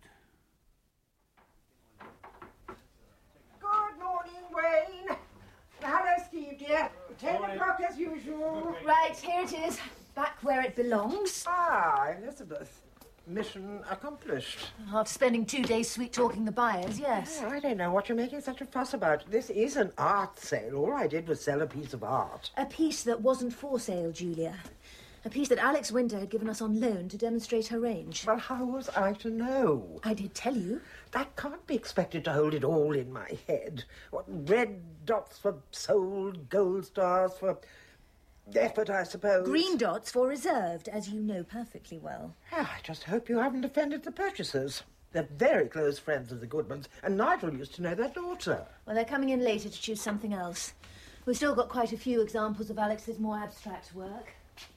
Good morning, Wayne. Hello, Steve, dear. Ten o'clock as usual. Right, here it is. Back where it belongs. Ah, Elizabeth. Mission accomplished. After spending two days sweet-talking the buyers, yes. Oh, I don't know what you're making such a fuss about. This is an art sale. All I did was sell a piece of art. A piece that wasn't for sale, Julia. A piece that Alex Winter had given us on loan to demonstrate her range. Well, how was I to know? I did tell you. I can't be expected to hold it all in my head. What, red dots for sold, gold stars for effort, I suppose. Green dots for reserved, as you know perfectly well. Ah, I just hope you haven't offended the purchasers. They're very close friends of the Goodmans, and Nigel used to know their daughter. Well, they're coming in later to choose something else. We've still got quite a few examples of Alex's more abstract work.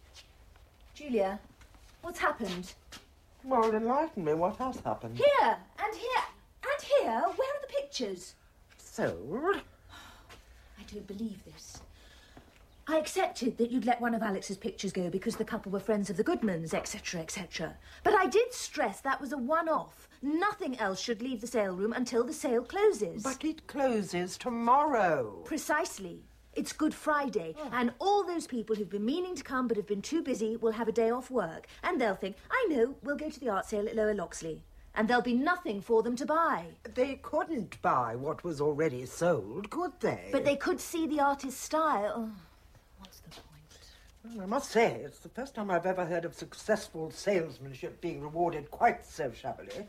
Julia, what's happened? Well, enlighten me. What has happened? Here, and here, and here. Where are the pictures? Sold? I don't believe this. I accepted that you'd let one of Alex's pictures go because the couple were friends of the Goodmans, et cetera, et cetera. But I did stress that was a one-off. Nothing else should leave the sale room until the sale closes. But it closes tomorrow. Precisely. It's Good Friday, oh. and all those people who've been meaning to come but have been too busy will have a day off work. And they'll think, I know, we'll go to the art sale at Lower Loxley. And there'll be nothing for them to buy. They couldn't buy what was already sold, could they? But they could see the artist's style. Oh, what's the point? Well, I must say, it's the first time I've ever heard of successful salesmanship being rewarded quite so shabbily.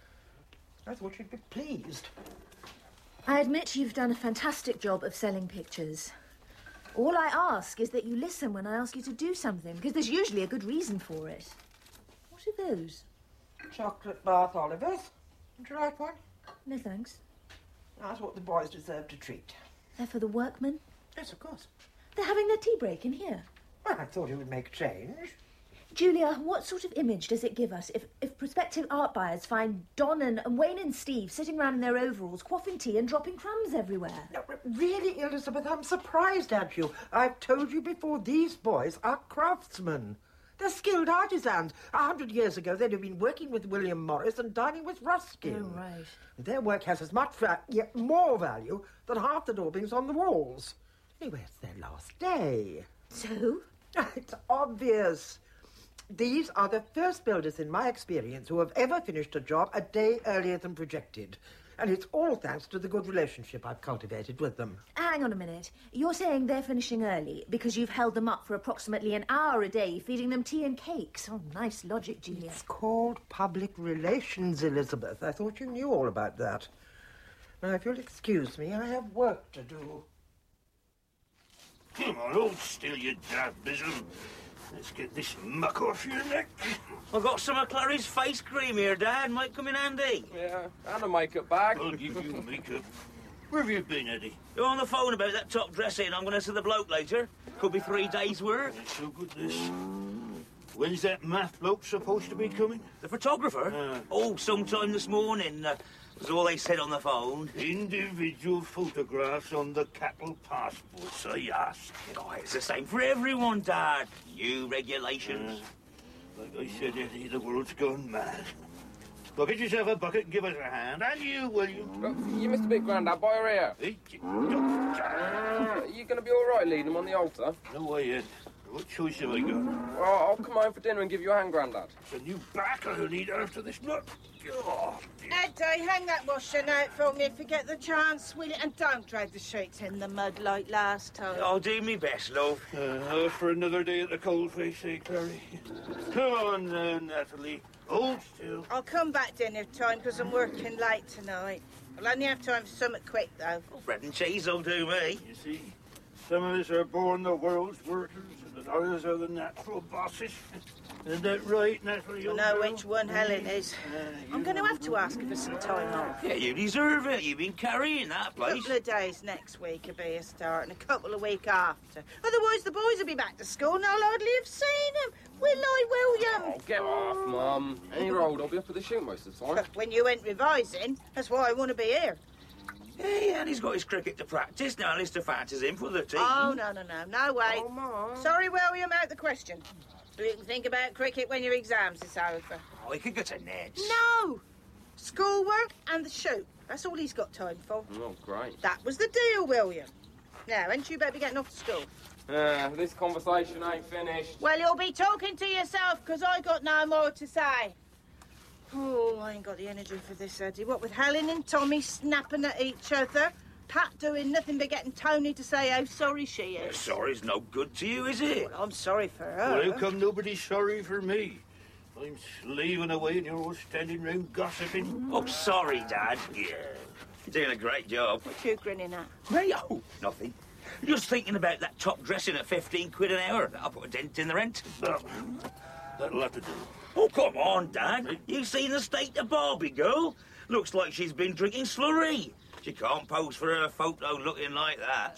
I thought you'd be pleased. I admit you've done a fantastic job of selling pictures. All I ask is that you listen when I ask you to do something, because there's usually a good reason for it. What are those? Chocolate bath olivers. Would you like one? No, thanks. I thought the boys deserved a treat. They're for the workmen? Yes, of course. They're having their tea break in here. Well, I thought it would make a change. Julia, what sort of image does it give us if, if prospective art buyers find Don and, and Wayne and Steve sitting around in their overalls, quaffing tea and dropping crumbs everywhere? No, really, Elizabeth, I'm surprised at you. I've told you before, these boys are craftsmen. They're skilled artisans. A hundred years ago, they'd have been working with William Morris and dining with Ruskin. Oh, right. Their work has as much, va- yet more value, than half the daubings on the walls. Anyway, it's their last day. So? It's obvious. These are the first builders in my experience who have ever finished a job a day earlier than projected. And it's all thanks to the good relationship I've cultivated with them. Hang on a minute. You're saying they're finishing early because you've held them up for approximately an hour a day, feeding them tea and cakes. Oh, nice logic, Julia. It's called public relations, Elizabeth. I thought you knew all about that. Now, if you'll excuse me, I have work to do. Come on, hold still, you daft bizzum. Let's get this muck off your neck. I've got some of Clary's face cream here, Dad. Might come in handy. Yeah, and a makeup bag. I'll give you makeup. Where have you been, Eddie? You're on the phone about that top dressing. I'm going to see the bloke later. Could be three days' work. It's so good, this. When's that math bloke supposed to be coming? The photographer? Uh, oh, sometime this morning. Uh, that's all they said on the phone. Individual photographs on the cattle passports, I asked. Oh, it's the same for everyone, Dad. New regulations. Uh, like I said, Eddie, the world's gone mad. Well, get yourself a bucket and give us a hand. And you, will you? Oh, you missed a bit, Grandad. Boy her here. Hey, Are you going to be all right leading them on the altar? No way yet. What choice have I got? Well, I'll come home for dinner and give you a hand, Grandad. It's a new back I'll need after this nut. Oh, Eddie, hang that washing out for me if you get the chance, will you? And don't drag the sheets in the mud like last time. I'll do me best, love. Uh, for another day at the coalface, eh, Clary? Come on, uh, Natalie. Hold still. I'll come back dinner time because I'm working late tonight. I'll only have time for something quick, though. Bread and cheese will do me. You see, some of us are born the world's workers, and others are the natural bosses. Isn't that right, Natalie? I know which one Helen is. I'm going to have to ask her for some time off. Yeah, you deserve it. You've been carrying that A place. couple of days next week will be a start, and a couple of weeks after. Otherwise, the boys will be back to school, and I'll hardly have seen them. Will I, William? Oh, get off, Mum. Any road, I'll be up at the shoot most of the time. When you went revising, that's why I want to be here. Hey, and he's got his cricket to practice. Now Lister fancies him for the team. Oh, no, no, no. No way. Oh, Mum. Sorry, William, out the question. You can think about cricket when your exams is over. Oh, he could go to Ned's. No! Schoolwork and the shoot. That's all he's got time for. Oh, great. That was the deal, William. Now, ain't you better be getting off to school? Uh, this conversation ain't finished. Well, you'll be talking to yourself, because I got no more to say. Oh, I ain't got the energy for this, Eddie. What with Helen and Tommy snapping at each other, Pat doing nothing but getting Tony to say how sorry she is. Sorry's no good to you, is it? Well, I'm sorry for her. Well, how come nobody's sorry for me? I'm slaving away and you're all standing round gossiping. Oh, sorry, Dad. Yeah. You're doing a great job. What you grinning at? Me? Oh, nothing. Just thinking about that top dressing at fifteen quid an hour. That'll put a dent in the rent. Oh, that'll have to do. Oh, come on, Dad. You seen the state of Barbie, girl? Looks like she's been drinking slurry. She can't pose for her photo looking like that.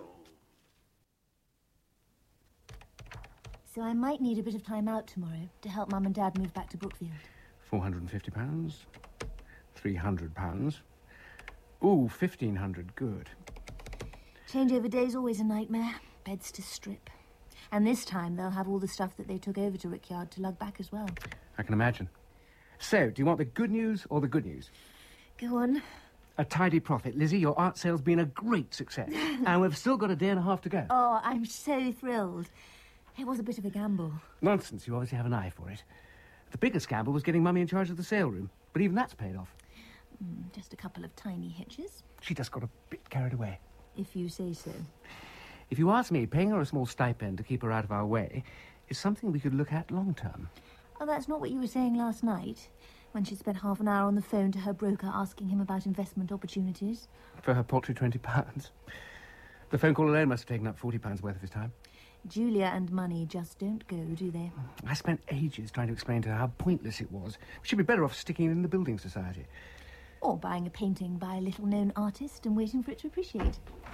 So I might need a bit of time out tomorrow to help Mum and Dad move back to Brookfield. four hundred and fifty pounds. three hundred pounds. Ooh, fifteen hundred. Good. Changeover day's always a nightmare. Beds to strip. And this time they'll have all the stuff that they took over to Rickyard to lug back as well. I can imagine. So, do you want the good news or the good news? Go on. A tidy profit. Lizzie, your art sale's been a great success. And we've still got a day and a half to go. Oh, I'm so thrilled. It was a bit of a gamble. Nonsense. You obviously have an eye for it. The biggest gamble was getting Mummy in charge of the sale room. But even that's paid off. Mm, just a couple of tiny hitches. She just got a bit carried away. If you say so. If you ask me, paying her a small stipend to keep her out of our way is something we could look at long term. Oh, that's not what you were saying last night, when she spent half an hour on the phone to her broker asking him about investment opportunities. For her paltry twenty pounds. The phone call alone must have taken up forty pounds worth of his time. Julia and money just don't go, do they? I spent ages trying to explain to her how pointless it was. She'd be better off sticking it in the building society. Or buying a painting by a little-known artist and waiting for it to appreciate.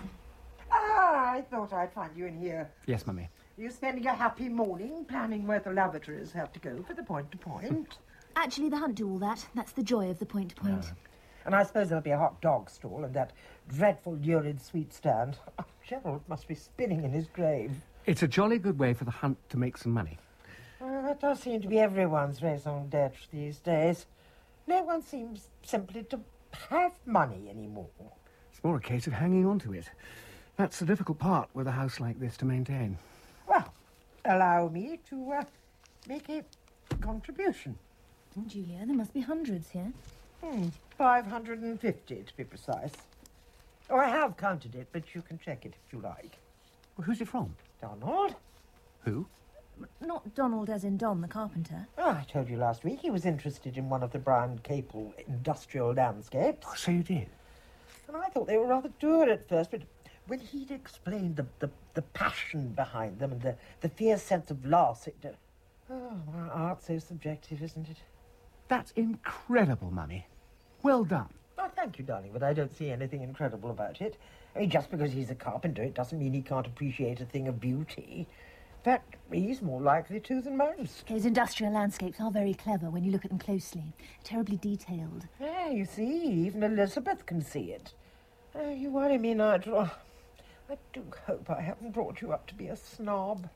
Ah, I thought I'd find you in here. Yes, Mummy. You spending a happy morning planning where the lavatories have to go for the point-to-point? Actually, the hunt do all that. That's the joy of the point-to-point. No. And I suppose there'll be a hot dog stall and that dreadful lurid sweet stand. Oh, Gerald must be spinning in his grave. It's a jolly good way for the hunt to make some money. Well, that does seem to be everyone's raison d'etre these days. No one seems simply to have money anymore. It's more a case of hanging on to it. That's the difficult part with a house like this to maintain. Well, allow me to uh, make a contribution. Julia, there must be hundreds here. Hmm, five hundred and fifty to be precise. Oh, I have counted it, but you can check it if you like. Well, who's it from? Donald. Who? Not Donald as in Don the carpenter. Oh, I told you last week he was interested in one of the Brian Capel industrial landscapes. Oh, so you did? And I thought they were rather dour at first, but when he'd explained the, the, the passion behind them and the, the fierce sense of loss, it... Uh, oh, our art's so subjective, isn't it? That's incredible, Mummy. Well done. Oh, thank you, darling, but I don't see anything incredible about it. I mean, just because he's a carpenter, it doesn't mean he can't appreciate a thing of beauty. In fact, he's more likely to than most. Those industrial landscapes are very clever when you look at them closely. Terribly detailed. Yeah, you see, even Elizabeth can see it. Oh, you worry me, Nigel. I do hope I haven't brought you up to be a snob.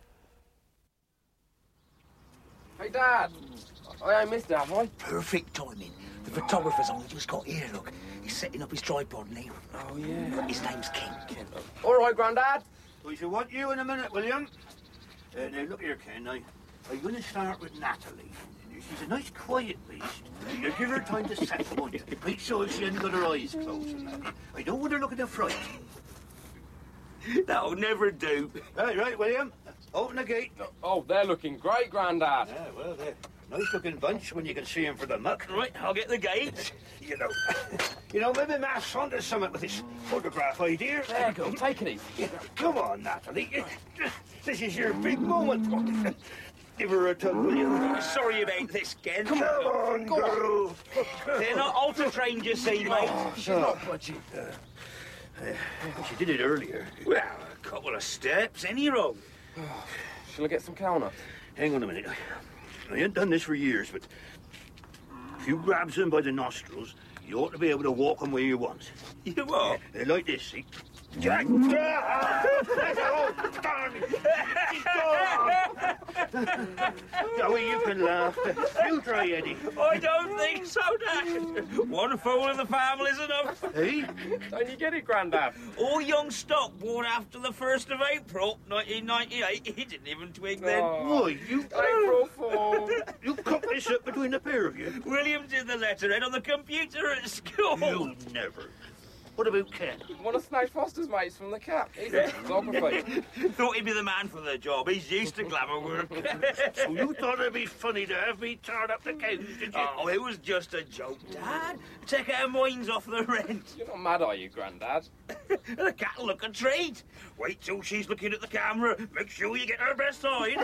Hey, Dad. I ain't missed it, have I? Perfect timing. The photographer's only just got here, look. He's setting up his tripod now. Oh, yeah. His name's Ken. All right, Grandad. We shall want you in a minute, William. Uh, now, look here, Ken. I, I'm going to start with Natalie. She's a nice, quiet beast. You give her time to settle, won't you? Make sure she hasn't got her eyes closed. I don't want her looking at fright. That'll never do. Right, right, William. Open the gate. Oh, they're looking great, Grandad. Yeah, well, they're a nice-looking bunch when you can see them for the muck. Right, I'll get the gate. You know, you know, maybe Matt's onto something with this photograph idea. There, go, take it easy. Yeah, come on, Natalie. This is your big moment. Give her a tug, will you? Sorry about this, Ken. Come on, girl. They're not alter-trained, you see, mate. She's not budging. Uh, uh, she did it earlier. Well, a couple of steps, any wrong. Shall I get some cow-nuts? Hang on a minute. I ain't done this for years, but if you grabs them by the nostrils, you ought to be able to walk them where you want. You what? Yeah, like this, see? Jack! Oh, darn it! She's gone! Joey, you can laugh. You try, Eddie. I don't think so, Dad. One fool in the family's enough. Hey? Don't you get it, Grandad? All young stock born after the first of April, nineteen ninety-eight. He didn't even twig then. Oh. Why, you... April Fool. You cooked this up between the pair of you. William did the letterhead on the computer at school. You never. What about Ken? One of Snake Foster's mates from the Cap. He's a photographer. Thought he'd be the man for the job. He's used to glamour work. So you thought it'd be funny to have me turn up the couch, did you? Oh, it was just a joke, Dad. Take our minds off the rent. You're not mad, are you, Grandad? The cat'll look a treat. Wait till she's looking at the camera. Make sure you get her best side.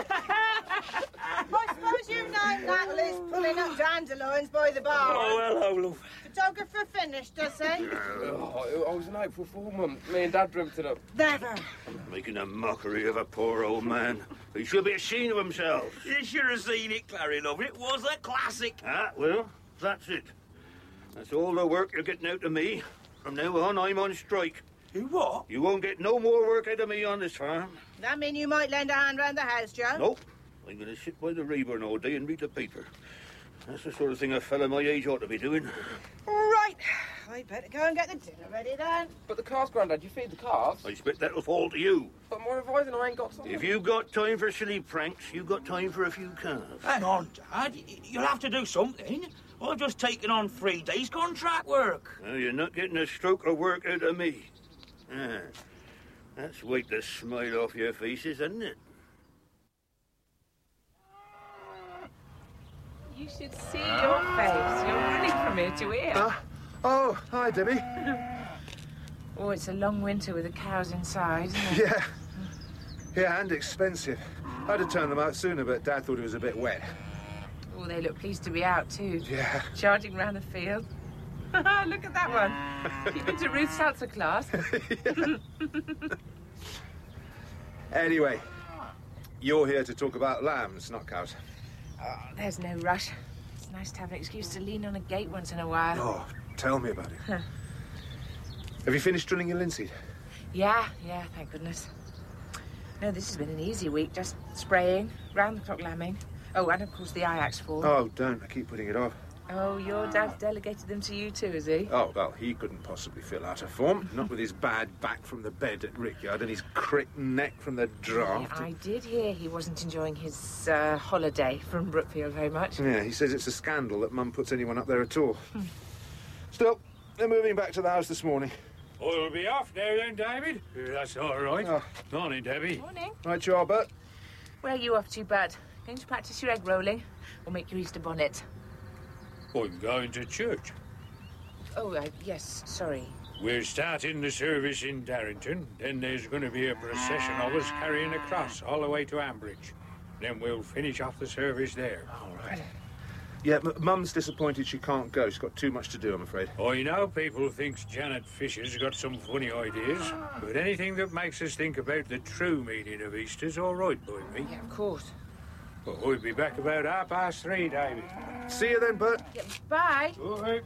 I suppose you know Natalie's pulling up dandelions by the bar. Oh, hello, love. Photographer finished, does he? Oh, I was an April Fool, Mum. Me and Dad dreamt it up. Never. Making a mockery of a poor old man. He should be ashamed of himself. You should have seen it, Clary, love. It was a classic. Ah, well, that's it. That's all the work you're getting out of me. From now on, I'm on strike. You what? You won't get no more work out of me on this farm. That mean you might lend a hand round the house, Joe? Nope. I'm going to sit by the Rayburn all day and read the paper. That's the sort of thing a fella my age ought to be doing. Right. I better go and get the dinner ready then. But the cars, Grandad, you feed the cars. I expect that'll fall to you. But my revising, I ain't got time. If you got time for silly pranks, you got time for a few calves. Hang on, Dad. You'll have to do something. I've just taken on three days contract work. Well, you're not getting a stroke of work out of me. Ah, that's wiped the smile off your faces, isn't it? You should see your face. You're running from ear to ear. Uh, oh, hi, Debbie. Oh, it's a long winter with the cows inside, isn't it? Yeah. Yeah, and expensive. I'd have turned them out sooner, but Dad thought it was a bit wet. Oh, they look pleased to be out, too. Yeah. Charging round the field. Look at that one. You've been to Ruth's salsa class. Anyway, you're here to talk about lambs, not cows. Oh, there's no rush. It's nice to have an excuse to lean on a gate once in a while. Oh, tell me about it. Huh. Have you finished drilling your linseed? Yeah, yeah, thank goodness. No, this has been an easy week. Just spraying, round-the-clock lambing. Oh, and of course the Ajax fall. Oh, don't. I keep putting it off. Oh, your dad delegated them to you too, has he? Oh, well, he couldn't possibly feel out of form. Not with his bad back from the bed at Rickyard and his crick neck from the draft. Yeah, I did hear he wasn't enjoying his uh, holiday from Brookfield very much. Yeah, he says it's a scandal that Mum puts anyone up there at all. Still, they're moving back to the house this morning. I'll be off now then, David. Uh, That's all right. Oh. Morning, Debbie. Morning. Right, you are, Bert. Where are you off to, Bud? Going to practice your egg rolling or make your Easter bonnet? I'm going to church. Oh, uh, yes, sorry. We're starting the service in Darrington. Then there's going to be a procession of us carrying a cross all the way to Ambridge. Then we'll finish off the service there. All right. Yeah, m Mum's disappointed she can't go. She's got too much to do, I'm afraid. I know people thinks Janet Fisher's got some funny ideas, but anything that makes us think about the true meaning of Easter's all right by me. Yeah, of course. But I'll be back about half past three, David. See you then, Bert. Yeah, bye. All right.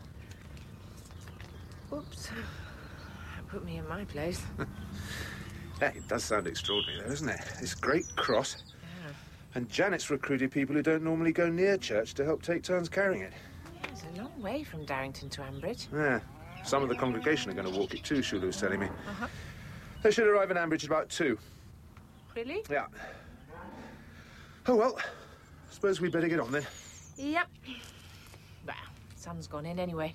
Oops. Put me in my place. Yeah, it does sound extraordinary, though, doesn't it? This great cross. Yeah. And Janet's recruited people who don't normally go near church to help take turns carrying it. Yeah, it's a long way from Darrington to Ambridge. Yeah. Some of the congregation are going to walk it too, Shula was telling me. Uh-huh. They should arrive in Ambridge at about two. Really? Yeah. Oh, well, suppose we better get on then. Yep. Bah, sun's gone in anyway.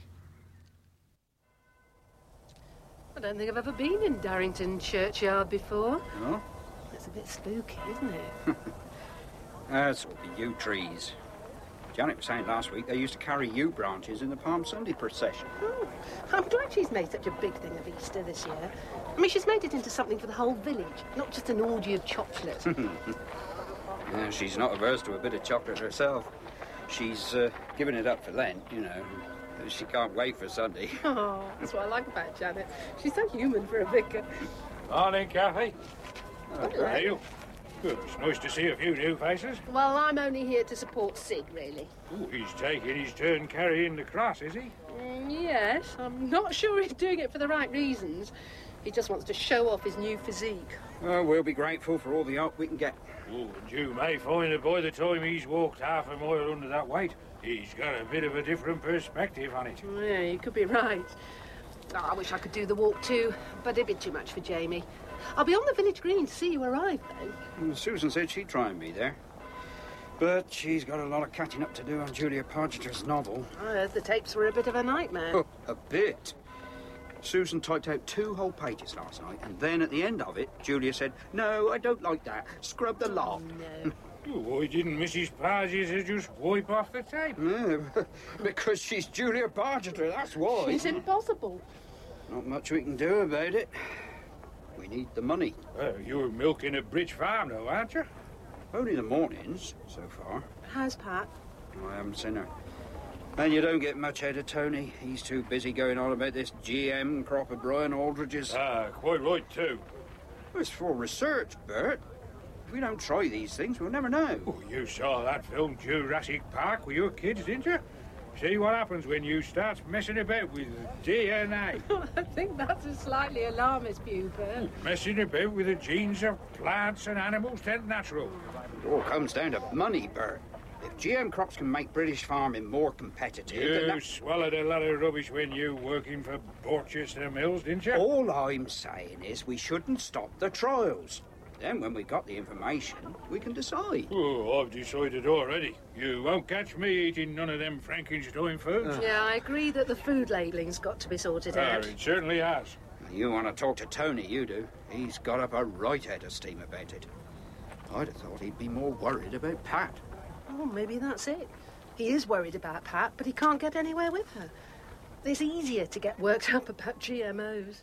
I don't think I've ever been in Darrington churchyard before. No? It's a bit spooky, isn't it? That's all the yew trees. Janet was saying last week they used to carry yew branches in the Palm Sunday procession. Oh, I'm glad she's made such a big thing of Easter this year. I mean, she's made it into something for the whole village, not just an orgy of chocolate. Yeah, she's not averse to a bit of chocolate herself. She's uh, given it up for Lent, you know. She can't wait for Sunday. Oh, that's what I like about Janet. She's so human for a vicar. Morning, Kathy. Oh, hello. Hail. Good. It's nice to see a few new faces. Well, I'm only here to support Sid, really. Ooh, he's taking his turn carrying the cross, is he? Mm, yes, I'm not sure he's doing it for the right reasons. He just wants to show off his new physique. Well, we'll be grateful for all the help we can get. Oh, and you may find that by the time he's walked half a mile under that weight, he's got a bit of a different perspective on it. Yeah, you could be right. Oh, I wish I could do the walk too, but it'd be too much for Jamie. I'll be on the village green to see you arrive, though. Well, Susan said she'd try and be there. But she's got a lot of catching up to do on Julia Pargeter's novel. I heard the tapes were a bit of a nightmare. Oh, a bit. Susan typed out two whole pages last night, and then at the end of it, Julia said, "No, I don't like that. Scrub the lot." No. Oh, why didn't Missus Pargeter just wipe off the tape? Yeah, because she's Julia Pargeter, that's why. It's impossible. Not much we can do about it. We need the money. Well, you're milking a bridge farm, though, aren't you? Only the mornings, so far. How's Pat? I haven't seen her. And you don't get much out of Tony. He's too busy going on about this G M crop of Brian Aldridge's. Ah, quite right, too. It's for research, Bert. If we don't try these things, we'll never know. Oh, you saw that film Jurassic Park with your kids, didn't you? See what happens when you start messing about with D N A. I think that's a slightly alarmist view, Bert. Messing about with the genes of plants and animals turned natural. It all comes down to money, Bert. If G M crops can make British farming more competitive... You then that... swallowed a lot of rubbish when you were working for Borchester Mills, didn't you? All I'm saying is we shouldn't stop the trials. Then when we got the information, we can decide. Oh, I've decided already. You won't catch me eating none of them Frankenstein foods. Yeah, I agree that the food labelling's got to be sorted Ah, out. it certainly has. You want to talk to Tony, you do. He's got up a right head of steam about it. I'd have thought he'd be more worried about Pat. Oh, maybe that's it. He is worried about Pat, but he can't get anywhere with her. It's easier to get worked up about G M Os.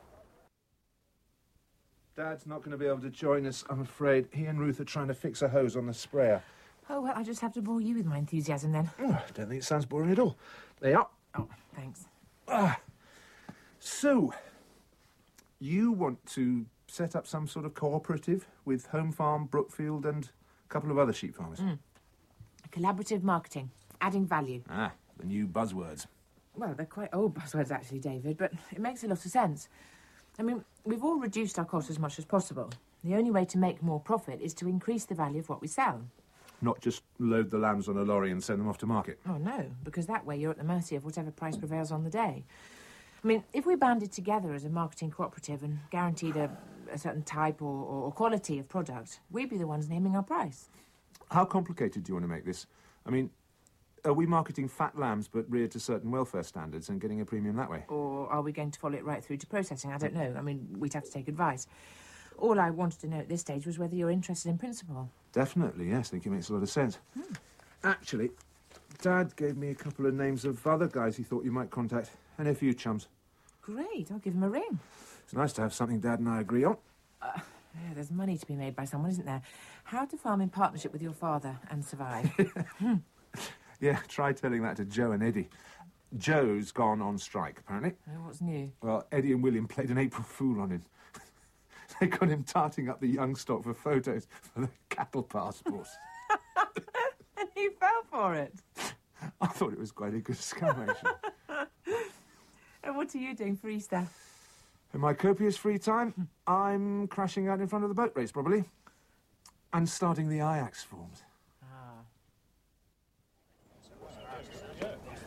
Dad's not going to be able to join us, I'm afraid. He and Ruth are trying to fix a hose on the sprayer. Oh, well, I just have to bore you with my enthusiasm then. Oh, I don't think it sounds boring at all. There you are. Oh, thanks. Ah. So, you want to set up some sort of cooperative with Home Farm, Brookfield and a couple of other sheep farmers? Mm. Collaborative marketing, adding value. Ah, the new buzzwords. Well, they're quite old buzzwords, actually, David, but it makes a lot of sense. I mean, we've all reduced our costs as much as possible. The only way to make more profit is to increase the value of what we sell. Not just load the lambs on a lorry and send them off to market. Oh, no, because that way you're at the mercy of whatever price prevails on the day. I mean, if we banded together as a marketing cooperative and guaranteed a, a certain type or, or quality of product, we'd be the ones naming our price. How complicated do you want to make this? I mean, are we marketing fat lambs but reared to certain welfare standards and getting a premium that way? Or are we going to follow it right through to processing? I don't know. I mean, we'd have to take advice. All I wanted to know at this stage was whether you're interested in principle. Definitely, yes. I think it makes a lot of sense. Hmm. Actually, Dad gave me a couple of names of other guys he thought you might contact, and a few chums. Great. I'll give him a ring. It's nice to have something Dad and I agree on. Uh, yeah, there's money to be made by someone, isn't there? How to farm in partnership with your father and survive. hmm. Yeah, try telling that to Joe and Eddie. Joe's gone on strike, apparently. Oh, what's new? Well, Eddie and William played an April Fool on him. They got him tarting up the young stock for photos for the cattle passports. And he fell for it. I thought it was quite a good scam, actually. And what are you doing for Easter? In my copious free time, I'm crashing out in front of the boat race, probably. And starting the Ajax forms.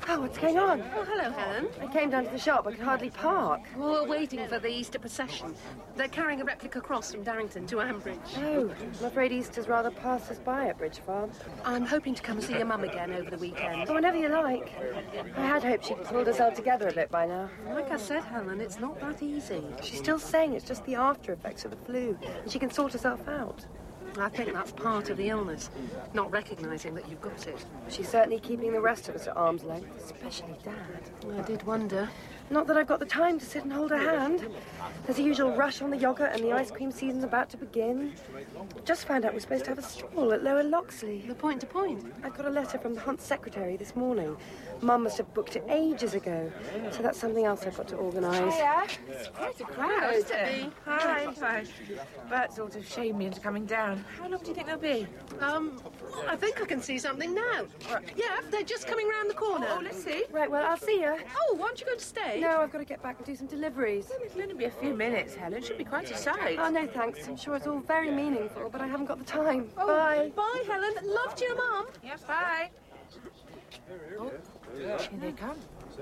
Oh, what's going on? Oh, hello, Helen. I came down to the shop. I could hardly park. Well, we're waiting for the Easter procession. They're carrying a replica cross from Darrington to Ambridge. Oh, I'm afraid Easter's rather passed us by at Bridge Farm. I'm hoping to come and see your mum again over the weekend. Oh, whenever you like. I had hoped she'd pulled herself together a bit by now. Like I said, Helen, it's not that easy. She's still saying it's just the after effects of the flu, and she can sort herself out. I think that's part of the illness, not recognising that you've got it. She's certainly keeping the rest of us at arm's length, especially Dad. I did wonder. Not that I've got the time to sit and hold her hand. There's the usual rush on the yoghurt and the ice cream season's about to begin. Just found out we're supposed to have a stall at Lower Loxley. The point to point? I got a letter from the Hunt secretary this morning. Mum must have booked it ages ago. So that's something else I've got to organise. Hiya. It's quite a crowd, isn't it? Hi. Hi. Bert sort of shamed me into coming down. How long do you think they'll be? Um, I think I can see something now. Yeah, they're just coming round the corner. Oh, let's see. Right, well, I'll see you. Oh, aren't you going to stay? No, I've got to get back and do some deliveries. Well, it'll only be a few minutes, Helen. It should be quite a sight. Oh, no, thanks. I'm sure it's all very meaningful, but I haven't got the time. Oh, bye. Bye, Helen. Love to your mum. Yes, bye. Oh, here they come.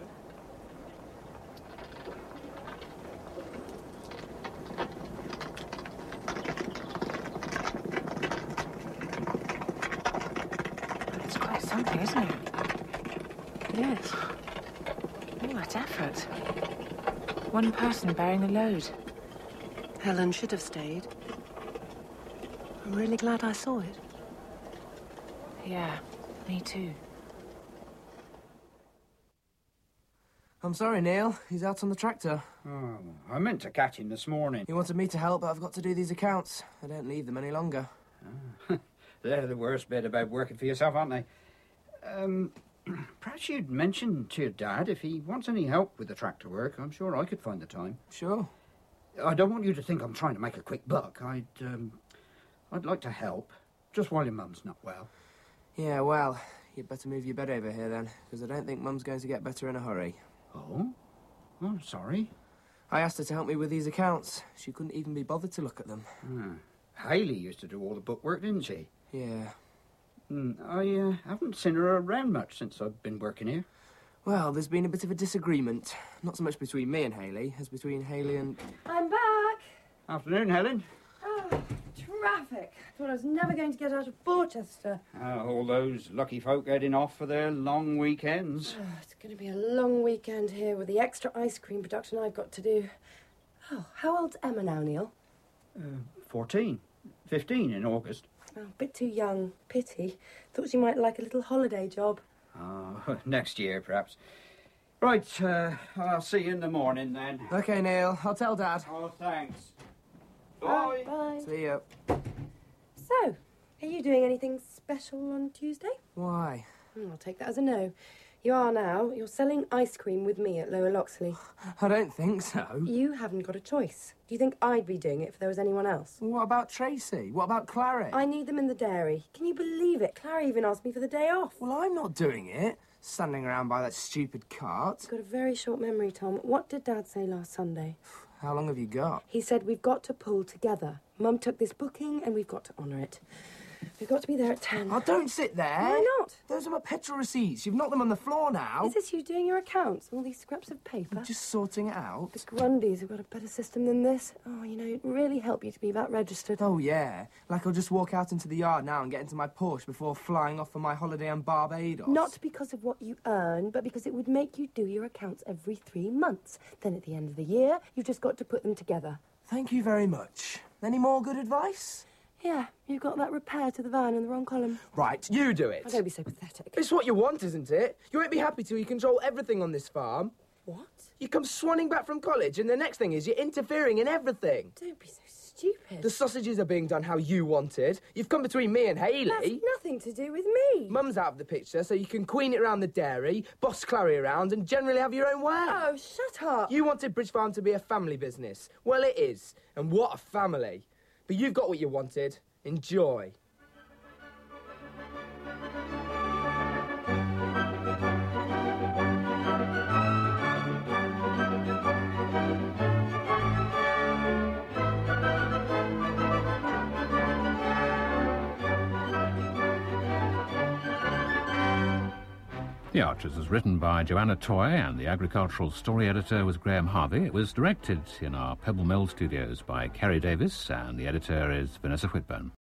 It's quite something, isn't it? Yes. All that effort. One person bearing the load. Helen should have stayed. I'm really glad I saw it. Yeah, me too. I'm sorry, Neil. He's out on the tractor. Oh, I meant to catch him this morning. He wanted me to help, but I've got to do these accounts. I don't leave them any longer. Oh. They're the worst bit about working for yourself, aren't they? Um, perhaps you'd mention to your dad if he wants any help with the tractor work. I'm sure I could find the time. Sure. I don't want you to think I'm trying to make a quick buck. I'd, um, I'd like to help, just while your mum's not well. Yeah, well, you'd better move your bed over here then, because I don't think Mum's going to get better in a hurry. Oh? Oh, sorry. I asked her to help me with these accounts. She couldn't even be bothered to look at them. Hmm. Hayley used to do all the bookwork, didn't she? Yeah. Mm, I uh, haven't seen her around much since I've been working here. Well, there's been a bit of a disagreement. Not so much between me and Hayley as between Hayley and... I'm back. Afternoon, Helen. Oh, traffic. Thought I was never going to get out of Borchester. Uh, all those lucky folk heading off for their long weekends. Oh, it's going to be a long weekend here with the extra ice cream production I've got to do. Oh, how old's Emma now, Neil? Uh, fourteen. Fifteen in August. Oh, a bit too young. Pity. Thought she might like a little holiday job. Oh, next year, perhaps. Right, uh, I'll see you in the morning, then. OK, Neil. I'll tell Dad. Oh, thanks. Bye. Bye. See you. So, are you doing anything special on Tuesday? Why? Hmm, I'll take that as a no. You are now. You're selling ice cream with me at Lower Loxley. I don't think so. You haven't got a choice. Do you think I'd be doing it if there was anyone else? What about Tracy? What about Clary? I need them in the dairy. Can you believe it? Clary even asked me for the day off. Well, I'm not doing it. Standing around by that stupid cart. You've got a very short memory, Tom. What did Dad say last Sunday? How long have you got? He said we've got to pull together. Mum took this booking and we've got to honour it. We've got to be there at ten. Oh, don't sit there. Why not? Those are my petrol receipts. You've knocked them on the floor now. Is this you doing your accounts? All these scraps of paper? I'm just sorting it out. The Grundys have got a better system than this. Oh, you know, it'd really help you to be that registered. Oh, yeah. Like I'll just walk out into the yard now and get into my Porsche before flying off for my holiday in Barbados. Not because of what you earn, but because it would make you do your accounts every three months. Then at the end of the year, you've just got to put them together. Thank you very much. Any more good advice? Yeah, you've got that repair to the van in the wrong column. Right, you do it. Oh, don't be so pathetic. It's what you want, isn't it? You won't be happy till you control everything on this farm. What? You come swanning back from college, and the next thing is you're interfering in everything. Don't be so stupid. The sausages are being done how you wanted. You've come between me and Hayley. That's nothing to do with me. Mum's out of the picture, so you can queen it around the dairy, boss Clary around, and generally have your own way. Oh, shut up. You wanted Bridge Farm to be a family business. Well, it is. And what a family. But you've got what you wanted. Enjoy. The Archers was written by Joanna Toy and the agricultural story editor was Graham Harvey. It was directed in our Pebble Mill studios by Kerry Davis and the editor is Vanessa Whitburn.